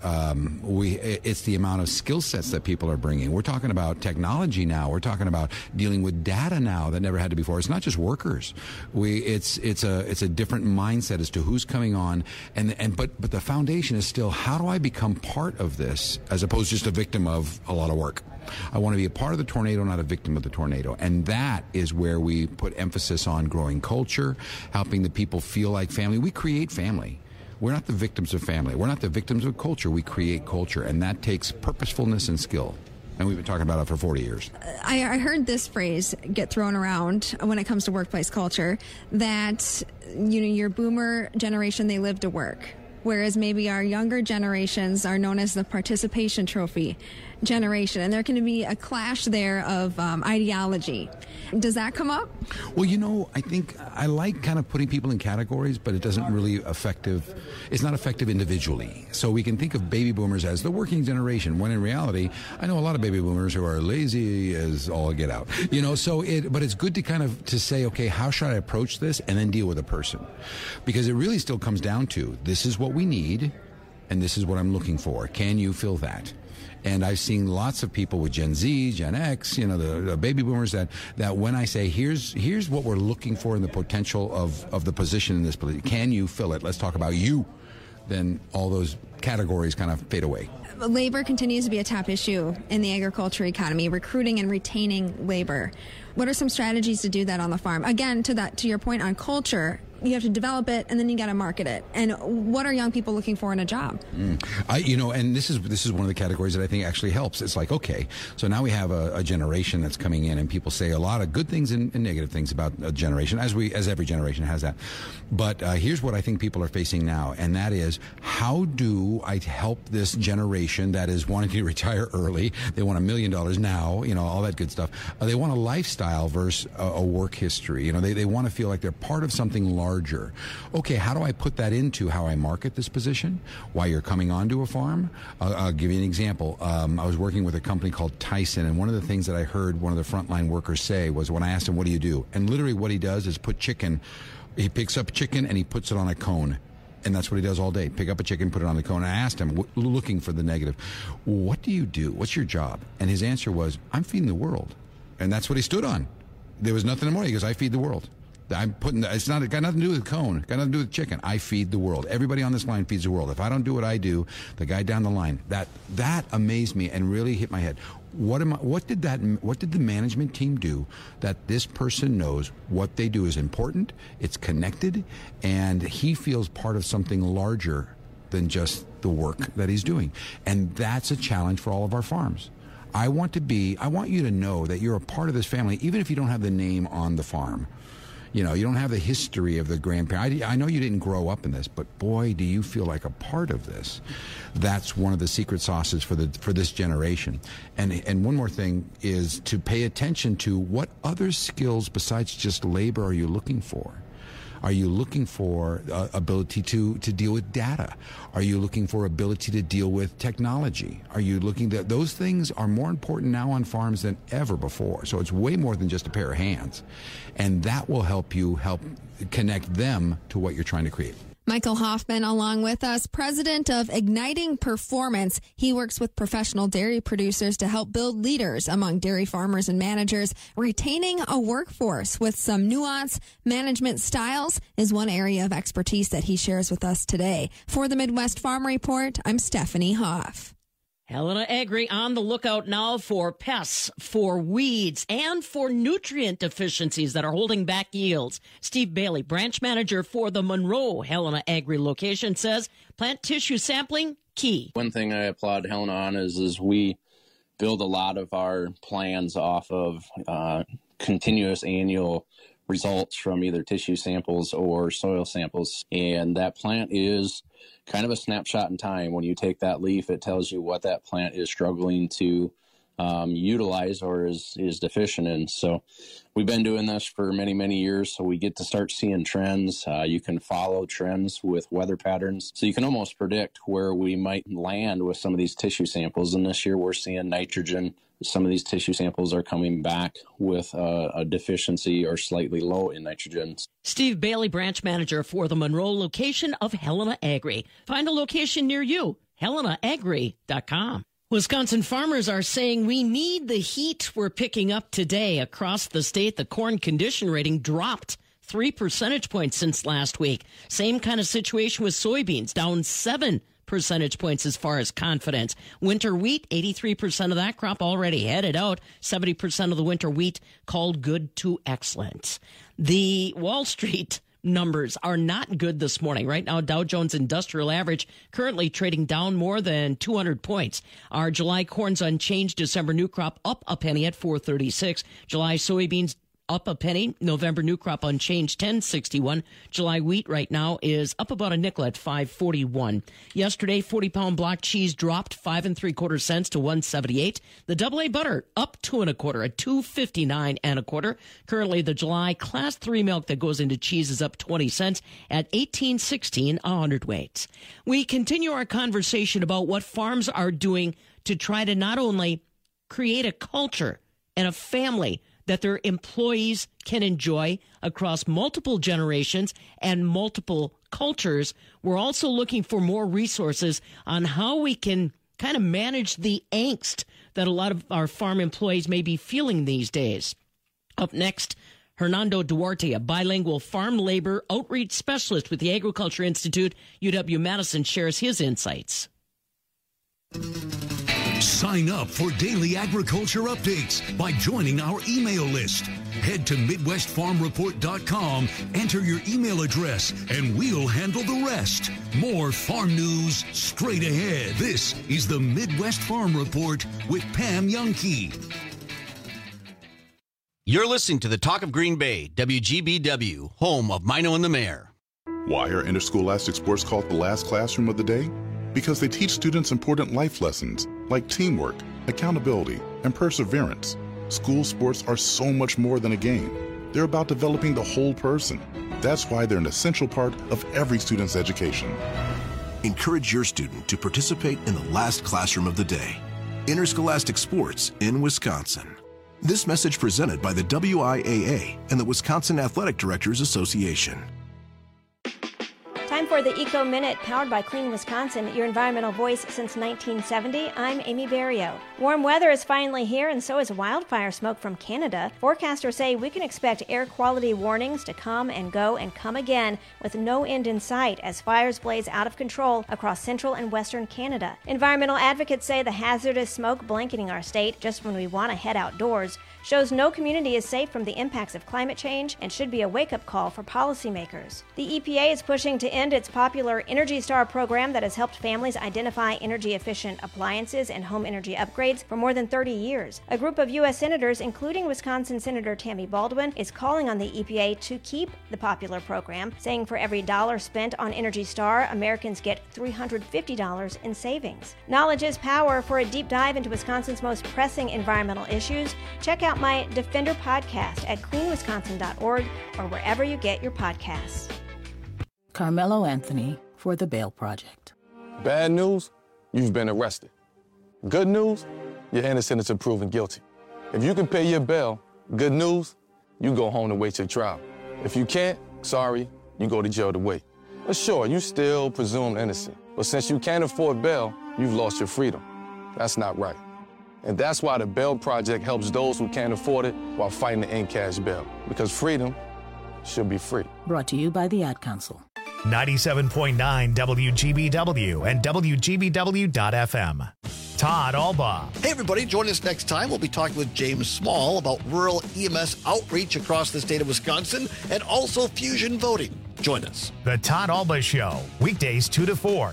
S17: it's the amount of skill sets that people are bringing. We're talking about technology now. We're talking about dealing with data now that never had to before. It's not just workers. It's a different mindset as to who's coming on, but the foundation is still, how do I become part of this as opposed to just a victim of a lot of work? I want to be a part of the tornado, not a victim of the tornado. And that is where we put emphasis on growing culture, helping the people feel like family. We create family. We're not the victims of family. We're not the victims of culture. We create culture, and that takes purposefulness and skill. And we've been talking about it for 40 years.
S16: I heard this phrase get thrown around when it comes to workplace culture, that your boomer generation, they live to work, whereas maybe our younger generations are known as the participation trophy. generation, and there can be a clash there of ideology. Does that come up?
S17: Well, I think I like kind of putting people in categories, but it doesn't really it's not effective individually. So we can think of baby boomers as the working generation, when in reality, I know a lot of baby boomers who are lazy as all get out. But it's good to say, okay, how should I approach this, and then deal with a person? Because it really still comes down to, this is what we need, and this is what I'm looking for. Can you fill that? And I've seen lots of people with Gen Z, Gen X, the baby boomers that when I say, here's what we're looking for in the potential of the position in this position, can you fill it? Let's talk about you. Then all those categories kind of fade away.
S16: Labor continues to be a top issue in the agriculture economy, recruiting and retaining labor. What are some strategies to do that on the farm? Again, to your point on culture, you have to develop it, and then you got to market it. And what are young people looking for in a job? And this is one of the categories that I think actually helps. It's like, okay, so now we have a generation that's coming in, and people say a lot of good things and negative things about a generation, as every generation has that. But here's what I think people are facing now, and that is, how do I help this generation that is wanting to retire early? They want $1 million now, all that good stuff. They want a lifestyle versus a work history. They want to feel like they're part of something larger. Okay, how do I put that into how I market this position? Why you're coming onto a farm? I'll give you an example. I was working with a company called Tyson, and one of the things that I heard one of the frontline workers say was, when I asked him, what do you do? And literally what he does is he picks up chicken and he puts it on a cone. And that's what he does all day. Pick up a chicken, put it on the cone. I asked him, looking for the negative, what do you do? What's your job? And his answer was, I'm feeding the world. And that's what he stood on. There was nothing more. He goes, I feed the world. It got nothing to do with the cone, got nothing to do with chicken. I feed the world. Everybody on this line feeds the world. If I don't do what I do, the guy down the line, that amazed me and really hit my head. What did the management team do that this person knows what they do is important, it's connected, and he feels part of something larger than just the work that he's doing? And that's a challenge for all of our farms. I want you to know that you're a part of this family, even if you don't have the name on the farm. You don't have the history of the grandparents. I know you didn't grow up in this, but boy, do you feel like a part of this. That's one of the secret sauces for this generation. And one more thing is to pay attention to, what other skills besides just labor are you looking for? Are you looking for ability to deal with data? Are you looking for ability to deal with technology? Are you looking that those things are more important now on farms than ever before? So it's way more than just a pair of hands. And that will help connect them to what you're trying to create. Michael Hoffman along with us, president of Igniting Performance. He works with professional dairy producers to help build leaders among dairy farmers and managers. Retaining a workforce with some nuanced management styles is one area of expertise that he shares with us today. For the Midwest Farm Report, I'm Stephanie Hoff.
S10: Helena Agri on the lookout now for pests, for weeds, and for nutrient deficiencies that are holding back yields. Steve Bailey, branch manager for the Monroe Helena Agri location, says plant tissue sampling key.
S6: One thing I applaud Helena on is we build a lot of our plans off of continuous annual results from either tissue samples or soil samples. And that plant is kind of a snapshot in time. When you take that leaf, it tells you what that plant is struggling to utilize or is deficient in. So we've been doing this for many, many years, so we get to start seeing trends. You can follow trends with weather patterns, so you can almost predict where we might land with some of these tissue samples. And this year we're seeing nitrogen. Some of these tissue samples are coming back with a deficiency or slightly low in nitrogen.
S10: Steve Bailey, branch manager for the Monroe location of Helena Agri. Find a location near you, helenaagri.com. Wisconsin farmers are saying we need the heat we're picking up today. Across the state, the corn condition rating dropped 3 percentage points since last week. Same kind of situation with soybeans, down 7 percentage points as far as confidence. Winter wheat, 83% of that crop already headed out. 70% of the winter wheat called good to excellent. The Wall Street numbers are not good this morning. Right now, Dow Jones Industrial Average currently trading down more than 200 points. Our July corn's unchanged. December new crop up a penny at 436. July soybeans up a penny. November new crop unchanged, 10.61. July wheat right now is up about a nickel at 5.41. Yesterday, 40-pound block cheese dropped 5 3/4 cents to 1.78. The AA butter up 2 1/4 at 2.59 1/4. Currently, the July Class 3 milk that goes into cheese is up 20 cents at 18.16 a hundredweight. We continue our conversation about what farms are doing to try to not only create a culture and a family that their employees can enjoy across multiple generations and multiple cultures. We're also looking for more resources on how we can kind of manage the angst that a lot of our farm employees may be feeling these days. Up next, Hernando Duarte, a bilingual farm labor outreach specialist with the Agriculture Institute, UW-Madison, shares his insights.
S7: Sign up for daily agriculture updates by joining our email list. Head to MidwestFarmReport.com, enter your email address, and we'll handle the rest. More farm news straight ahead. This is the Midwest Farm Report with Pam Youngkey.
S8: You're listening to the Talk of Green Bay, WGBW, home of Mino and the Mayor.
S9: Why are interscholastic sports called the last classroom of the day? Because they teach students important life lessons like teamwork, accountability, and perseverance. School sports are so much more than a game. They're about developing the whole person. That's why they're an essential part of every student's education.
S18: Encourage your student to participate in the last classroom of the day. Interscholastic sports in Wisconsin. This message presented by the WIAA and the Wisconsin Athletic Directors Association.
S19: Time for the Eco Minute, powered by Clean Wisconsin, your environmental voice since 1970. I'm Amy Barrio. Warm weather is finally here, and so is wildfire smoke from Canada. Forecasters say we can expect air quality warnings to come and go and come again with no end in sight as fires blaze out of control across central and western Canada. Environmental advocates say the hazardous smoke blanketing our state just when we want to head outdoors shows no community is safe from the impacts of climate change and should be a wake-up call for policymakers. The EPA is pushing to end its popular Energy Star program that has helped families identify energy-efficient appliances and home energy upgrades for more than 30 years. A group of U.S. senators, including Wisconsin Senator Tammy Baldwin, is calling on the EPA to keep the popular program, saying for every dollar spent on Energy Star, Americans get $350 in savings. Knowledge is power. For a deep dive into Wisconsin's most pressing environmental issues, check out my Defender podcast at cleanwisconsin.org or wherever you get your podcasts.
S20: Carmelo Anthony for The Bail Project.
S23: Bad news, you've been arrested. Good news, you're innocent until proven guilty. If you can pay your bail, good news, you go home to wait your trial. If you can't, sorry, you go to jail to wait. But sure, you still presumed innocent. But since you can't afford bail, you've lost your freedom. That's not right. And that's why the Bail Project helps those who can't afford it while fighting to end cash bail. Because freedom should be free.
S20: Brought to you by the Ad Council.
S1: 97.9 WGBW and WGBW.FM. Todd Albaugh.
S2: Hey, everybody. Join us next time. We'll be talking with James Small about rural EMS outreach across the state of Wisconsin and also fusion voting. Join us.
S1: The Todd Albaugh Show, weekdays 2 to 4.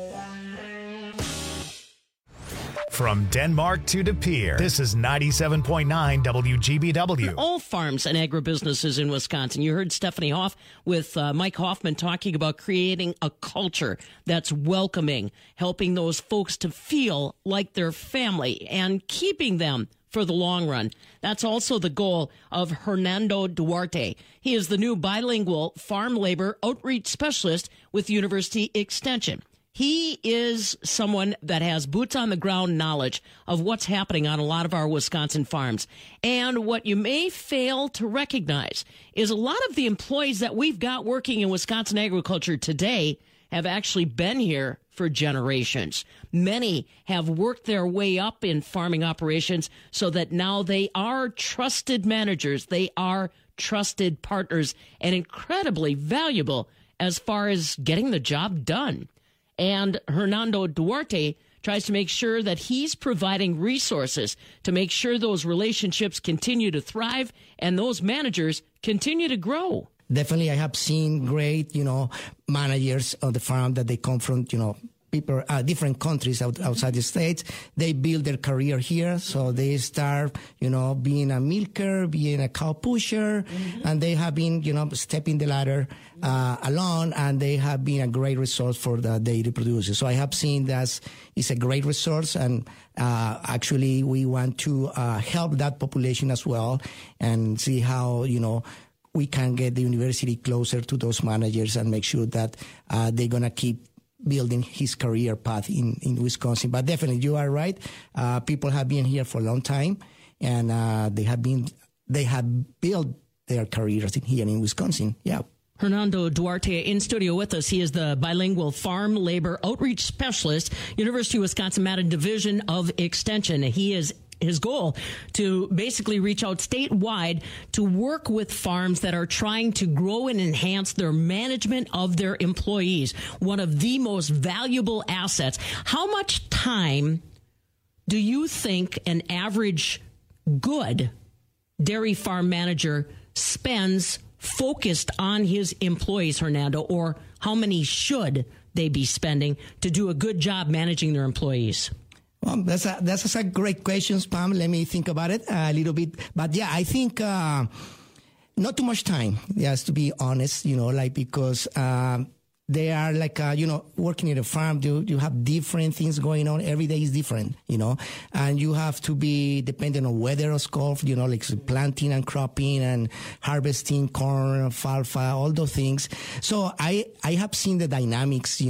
S1: From Denmark to De Pere, this is 97.9 WGBW.
S10: All farms and agribusinesses in Wisconsin. You heard Stephanie Hoff with Mike Hoffman talking about creating a culture that's welcoming, helping those folks to feel like their family and keeping them for the long run. That's also the goal of Hernando Duarte. He is the new bilingual farm labor outreach specialist with University Extension. He is someone that has boots on the ground knowledge of what's happening on a lot of our Wisconsin farms. And what you may fail to recognize is a lot of the employees that we've got working in Wisconsin agriculture today have actually been here for generations. Many have worked their way up in farming operations so that now they are trusted managers. They are trusted partners and incredibly valuable as far as getting the job done. And Hernando Duarte tries to make sure that he's providing resources to make sure those relationships continue to thrive and those managers continue to grow.
S24: Definitely, I have seen great, managers on the farm that they come from,
S4: people, different countries outside the States. They build their career here. So they start, being a milker, being a cow pusher, and they have been, stepping the ladder along, and they have been a great resource for the dairy producers. So I have seen that it's a great resource, and actually we want to help that population as well and see how, we can get the university closer to those managers and make sure that they're going to keep building his career path in Wisconsin. But definitely, you are right. People have been here for a long time, and they have built their careers here in Wisconsin. Yeah.
S10: Hernando Duarte in studio with us. He is the bilingual farm labor outreach specialist, University of Wisconsin-Madison Division of Extension. He is his goal to basically reach out statewide to work with farms that are trying to grow and enhance their management of their employees, one of the most valuable assets. How much time do you think an average good dairy farm manager spends focused on his employees, Hernando, or how many should they be spending to do a good job managing their employees?
S4: Well, that's a great question, Pam. Let me think about it a little bit. But yeah, I think not too much time, yes, to be honest, because they are working in a farm. You have different things going on. Every day is different, and you have to be dependent on weather, of course, like planting and cropping and harvesting corn, alfalfa, all those things. So I have seen the dynamics,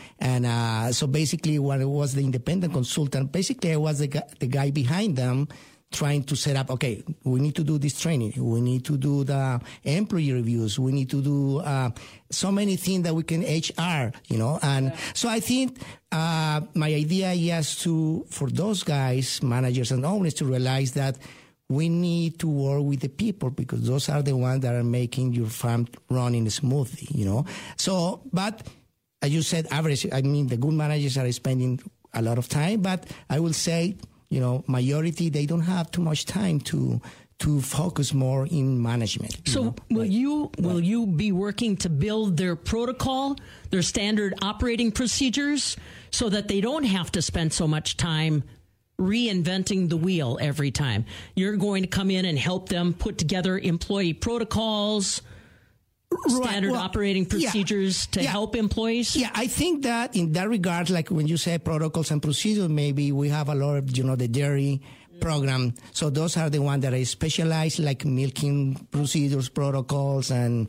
S4: and so basically when I was the independent consultant, basically I was the guy behind them, trying to set up, okay, we need to do this training. We need to do the employee reviews. We need to do so many things that we can HR, And so I think my idea is for those guys, managers and owners, to realize that we need to work with the people because those are the ones that are making your farm running smoothly, So, but as you said, average, the good managers are spending a lot of time, but I will say, majority, they don't have too much time to focus more in management.
S10: So will you be working to build their protocol, their standard operating procedures, so that they don't have to spend so much time reinventing the wheel every time? You're going to come in and help them put together employee protocols, standard operating procedures to help employees?
S4: Yeah, I think that in that regard, like when you say protocols and procedures, maybe we have a lot of, the dairy program. So those are the ones that are specialized, like milking procedures, protocols, and,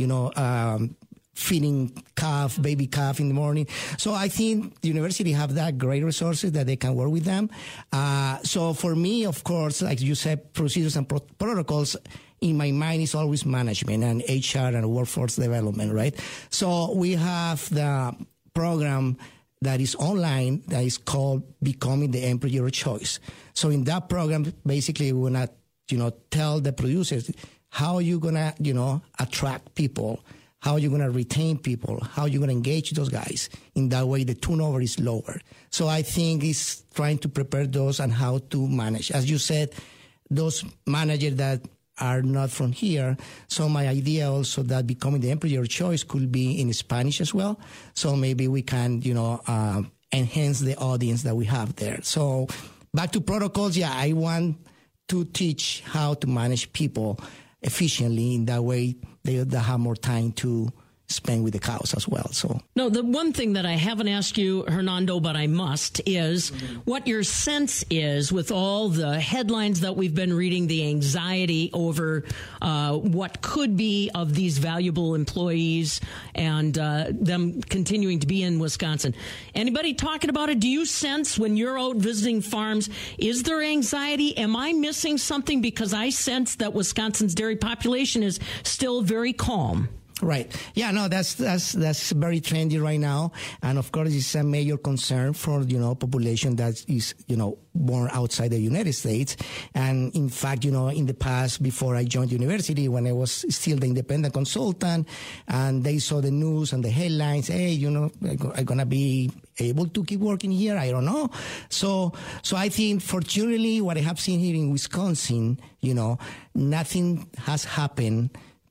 S4: feeding baby calf in the morning. So I think the university have that great resources that they can work with them. So for me, of course, like you said, procedures and protocols, in my mind is always management and HR and workforce development, right? So we have the program that is online that is called Becoming the Employer of Choice. So in that program, basically we're going to, tell the producers how you're going to, attract people, how you're going to retain people, how you're going to engage those guys. In that way, the turnover is lower. So I think it's trying to prepare those and how to manage. As you said, those managers that are not from here. So my idea also that Becoming the Employer of Choice could be in Spanish as well. So maybe we can, enhance the audience that we have there. So back to protocols. Yeah, I want to teach how to manage people efficiently. In that way, they have more time to spend with the cows as well. So
S10: no, the one thing that I haven't asked you, Hernando, but I must, is what your sense is with all the headlines that we've been reading, the anxiety over what could be of these valuable employees and them continuing to be in Wisconsin. Anybody talking about it? Do you sense when you're out visiting farms, is there anxiety? Am I missing something? Because I sense that Wisconsin's dairy population is still very calm.
S4: Right. Yeah, no, that's very trendy right now. And of course, it's a major concern for, population that is, born outside the United States. And in fact, in the past, before I joined the university, when I was still the independent consultant, and they saw the news and the headlines, hey, I'm going to be able to keep working here. I don't know. So I think, fortunately, what I have seen here in Wisconsin, nothing has happened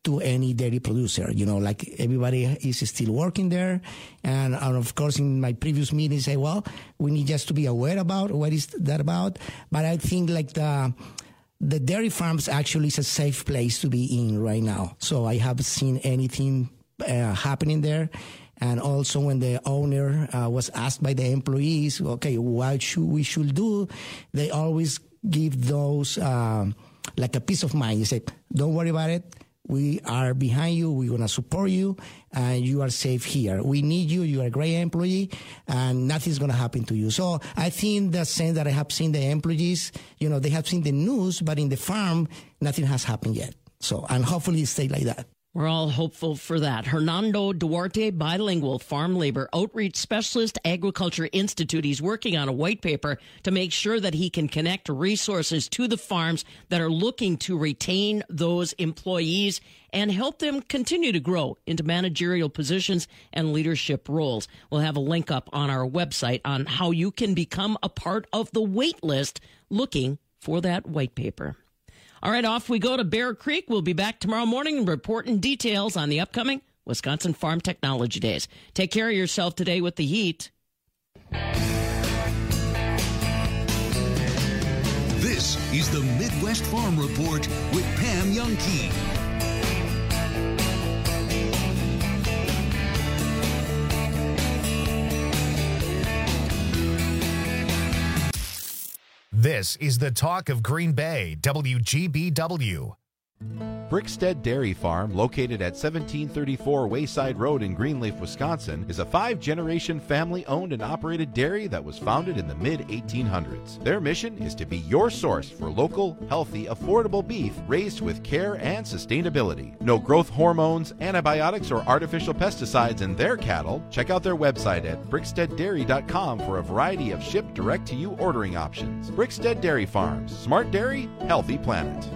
S4: to any dairy producer. Like everybody is still working there. And of course, in my previous meeting, say, well, we need just to be aware about what is that about. But I think like the dairy farms actually is a safe place to be in right now. So I haven't seen anything happening there. And also when the owner was asked by the employees, okay, what we should do, they always give those like a peace of mind. You say, don't worry about it. We are behind you. We're going to support you, and you are safe here. We need you. You are a great employee, and nothing's going to happen to you. So I think the sense that I have seen the employees, they have seen the news, but in the farm, nothing has happened yet. So, and hopefully it stays like that.
S10: We're all hopeful for that. Hernando Duarte, bilingual farm labor outreach specialist, Agriculture Institute. He's working on a white paper to make sure that he can connect resources to the farms that are looking to retain those employees and help them continue to grow into managerial positions and leadership roles. We'll have a link up on our website on how you can become a part of the wait list looking for that white paper. All right, off we go to Bear Creek. We'll be back tomorrow morning reporting details on the upcoming Wisconsin Farm Technology Days. Take care of yourself today with the heat.
S7: This is the Midwest Farm Report with Pam Youngkey.
S1: This is the talk of Green Bay, WGBW.
S11: Brickstead Dairy Farm, located at 1734 Wayside Road in Greenleaf, Wisconsin, is a 5-generation family-owned and operated dairy that was founded in the mid-1800s. Their mission is to be your source for local, healthy, affordable beef raised with care and sustainability. No growth hormones, antibiotics, or artificial pesticides in their cattle. Check out their website at bricksteaddairy.com for a variety of shipped direct-to-you ordering options. Brickstead Dairy Farms. Smart dairy, healthy planet.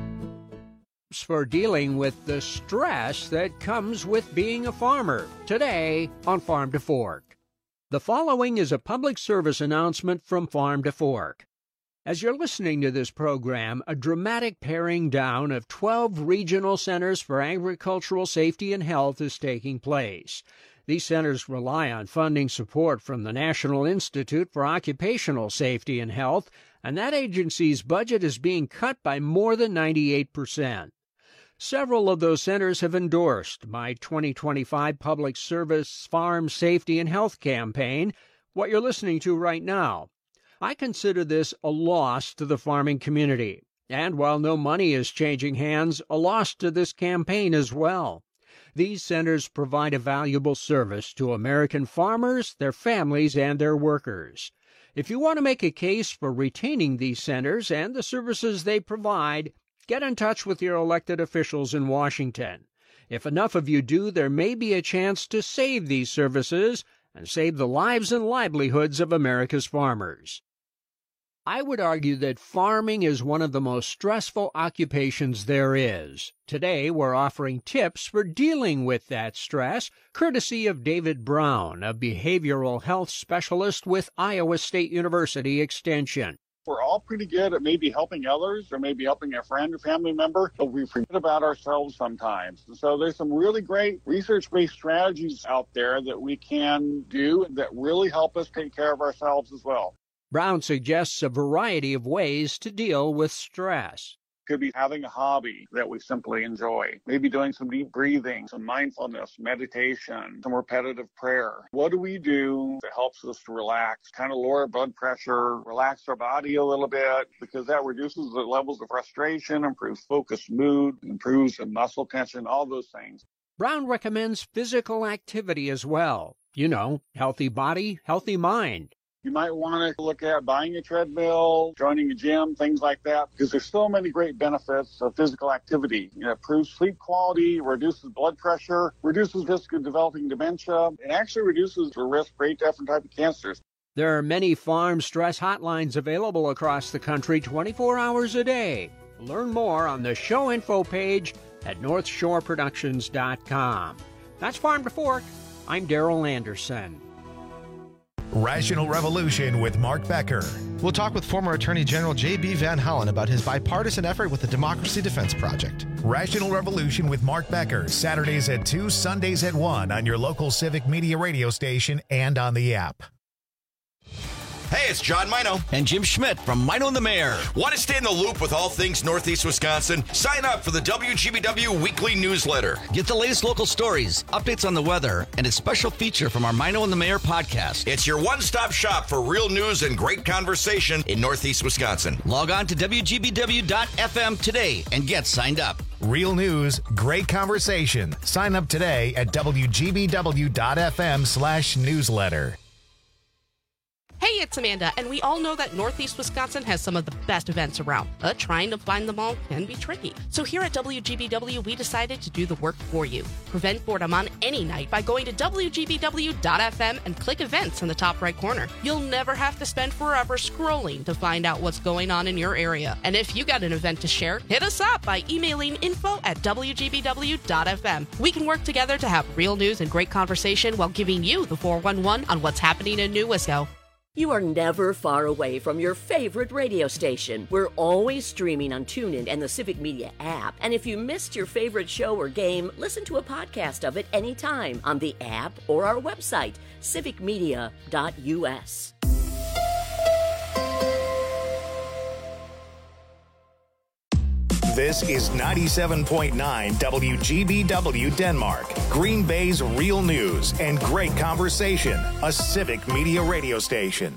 S12: For dealing with the stress that comes with being a farmer. Today on Farm to Fork. The following is a public service announcement from Farm to Fork. As you're listening to this program, a dramatic paring down of 12 regional centers for agricultural safety and health is taking place. These centers rely on funding support from the National Institute for Occupational Safety and Health, and that agency's budget is being cut by more than 98%. Several of those centers have endorsed my 2025 Public Service Farm Safety and Health campaign, what you're listening to right now. I consider this a loss to the farming community, and while no money is changing hands, a loss to this campaign as well. These centers provide a valuable service to American farmers, their families, and their workers. If you want to make a case for retaining these centers and the services they provide, get in touch with your elected officials in Washington. If enough of you do, there may be a chance to save these services and save the lives and livelihoods of America's farmers. I would argue that farming is one of the most stressful occupations there is. Today, we're offering tips for dealing with that stress, courtesy of David Brown, a behavioral health specialist with Iowa State University Extension.
S13: We're all pretty good at maybe helping others or maybe helping a friend or family member, but we forget about ourselves sometimes. So there's some really great research-based strategies out there that we can do that really help us take care of ourselves as well.
S12: Brown suggests a variety of ways to deal with stress.
S13: Could be having a hobby that we simply enjoy, maybe doing some deep breathing, some mindfulness, meditation, some repetitive prayer. What do we do that helps us to relax, kind of lower blood pressure, relax our body a little bit, because that reduces the levels of frustration, improves focus, mood, improves the muscle tension, all those things.
S12: Brown recommends physical activity as well. You know, healthy body, healthy mind.
S13: You might want to look at buying a treadmill, joining a gym, things like that, because there's so many great benefits of physical activity. It improves sleep quality, reduces blood pressure, reduces risk of developing dementia, and actually reduces the risk for 8 different types of cancers.
S12: There are many farm stress hotlines available across the country 24 hours a day. Learn more on the show info page at northshoreproductions.com. That's Farm to Fork. I'm Darrell Anderson.
S1: Rational Revolution with Mark Becker.
S14: We'll talk with former Attorney General J.B. Van Hollen about his bipartisan effort with the Democracy Defense Project.
S1: Rational Revolution with Mark Becker, Saturdays at 2, Sundays at 1 on your local Civic Media radio station and on the app.
S15: Hey, it's John Mino.
S8: And Jim Schmidt from Mino and the Mayor.
S15: Want to stay in the loop with all things Northeast Wisconsin? Sign up for the WGBW weekly newsletter.
S8: Get the latest local stories, updates on the weather, and a special feature from our Mino and the Mayor podcast.
S15: It's your one-stop shop for real news and great conversation in Northeast Wisconsin.
S8: Log on to WGBW.FM today and get signed up.
S1: Real news, great conversation. Sign up today at WGBW.FM/newsletter.
S21: Hey, it's Amanda, and we all know that Northeast Wisconsin has some of the best events around, but trying to find them all can be tricky. So here at WGBW, we decided to do the work for you. Prevent boredom on any night by going to WGBW.FM and click events in the top right corner. You'll never have to spend forever scrolling to find out what's going on in your area. And if you got an event to share, hit us up by emailing info@WGBW.FM. We can work together to have real news and great conversation while giving you the 411 on what's happening in New Wisco.
S22: You are never far away from your favorite radio station. We're always streaming on TuneIn and the Civic Media app. And if you missed your favorite show or game, listen to a podcast of it anytime on the app or our website, civicmedia.us.
S1: This is 97.9 WGBW Denmark, Green Bay's real news and great conversation, a Civic Media radio station.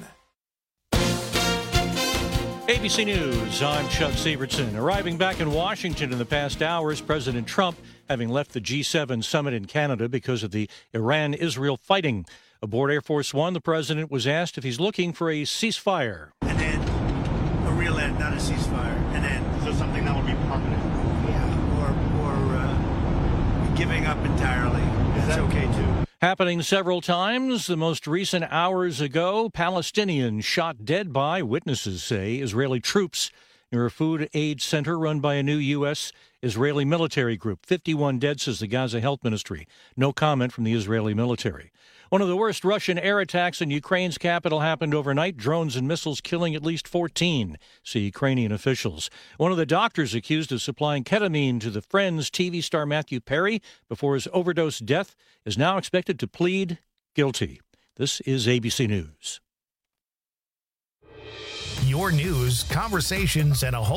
S24: ABC News, I'm Chuck Sievertson. Arriving back in Washington in the past hours, President Trump having left the G7 summit in Canada because of the Iran-Israel fighting. Aboard Air Force One, the president was asked if he's looking for a ceasefire.
S25: And then a real end, not a ceasefire. And then so something that will be permanent. Yeah, or giving up entirely. That's okay too.
S24: Happening several times. The most recent hours ago, Palestinians shot dead by, witnesses say, Israeli troops near a food aid center run by a new U.S. Israeli military group. 51 dead, says the Gaza Health Ministry. No comment from the Israeli military. One of the worst Russian air attacks in Ukraine's capital happened overnight. Drones and missiles killing at least 14, say Ukrainian officials. One of the doctors accused of supplying ketamine to the Friends TV star Matthew Perry before his overdose death is now expected to plead guilty. This is ABC News.
S1: Your news, conversations, and a whole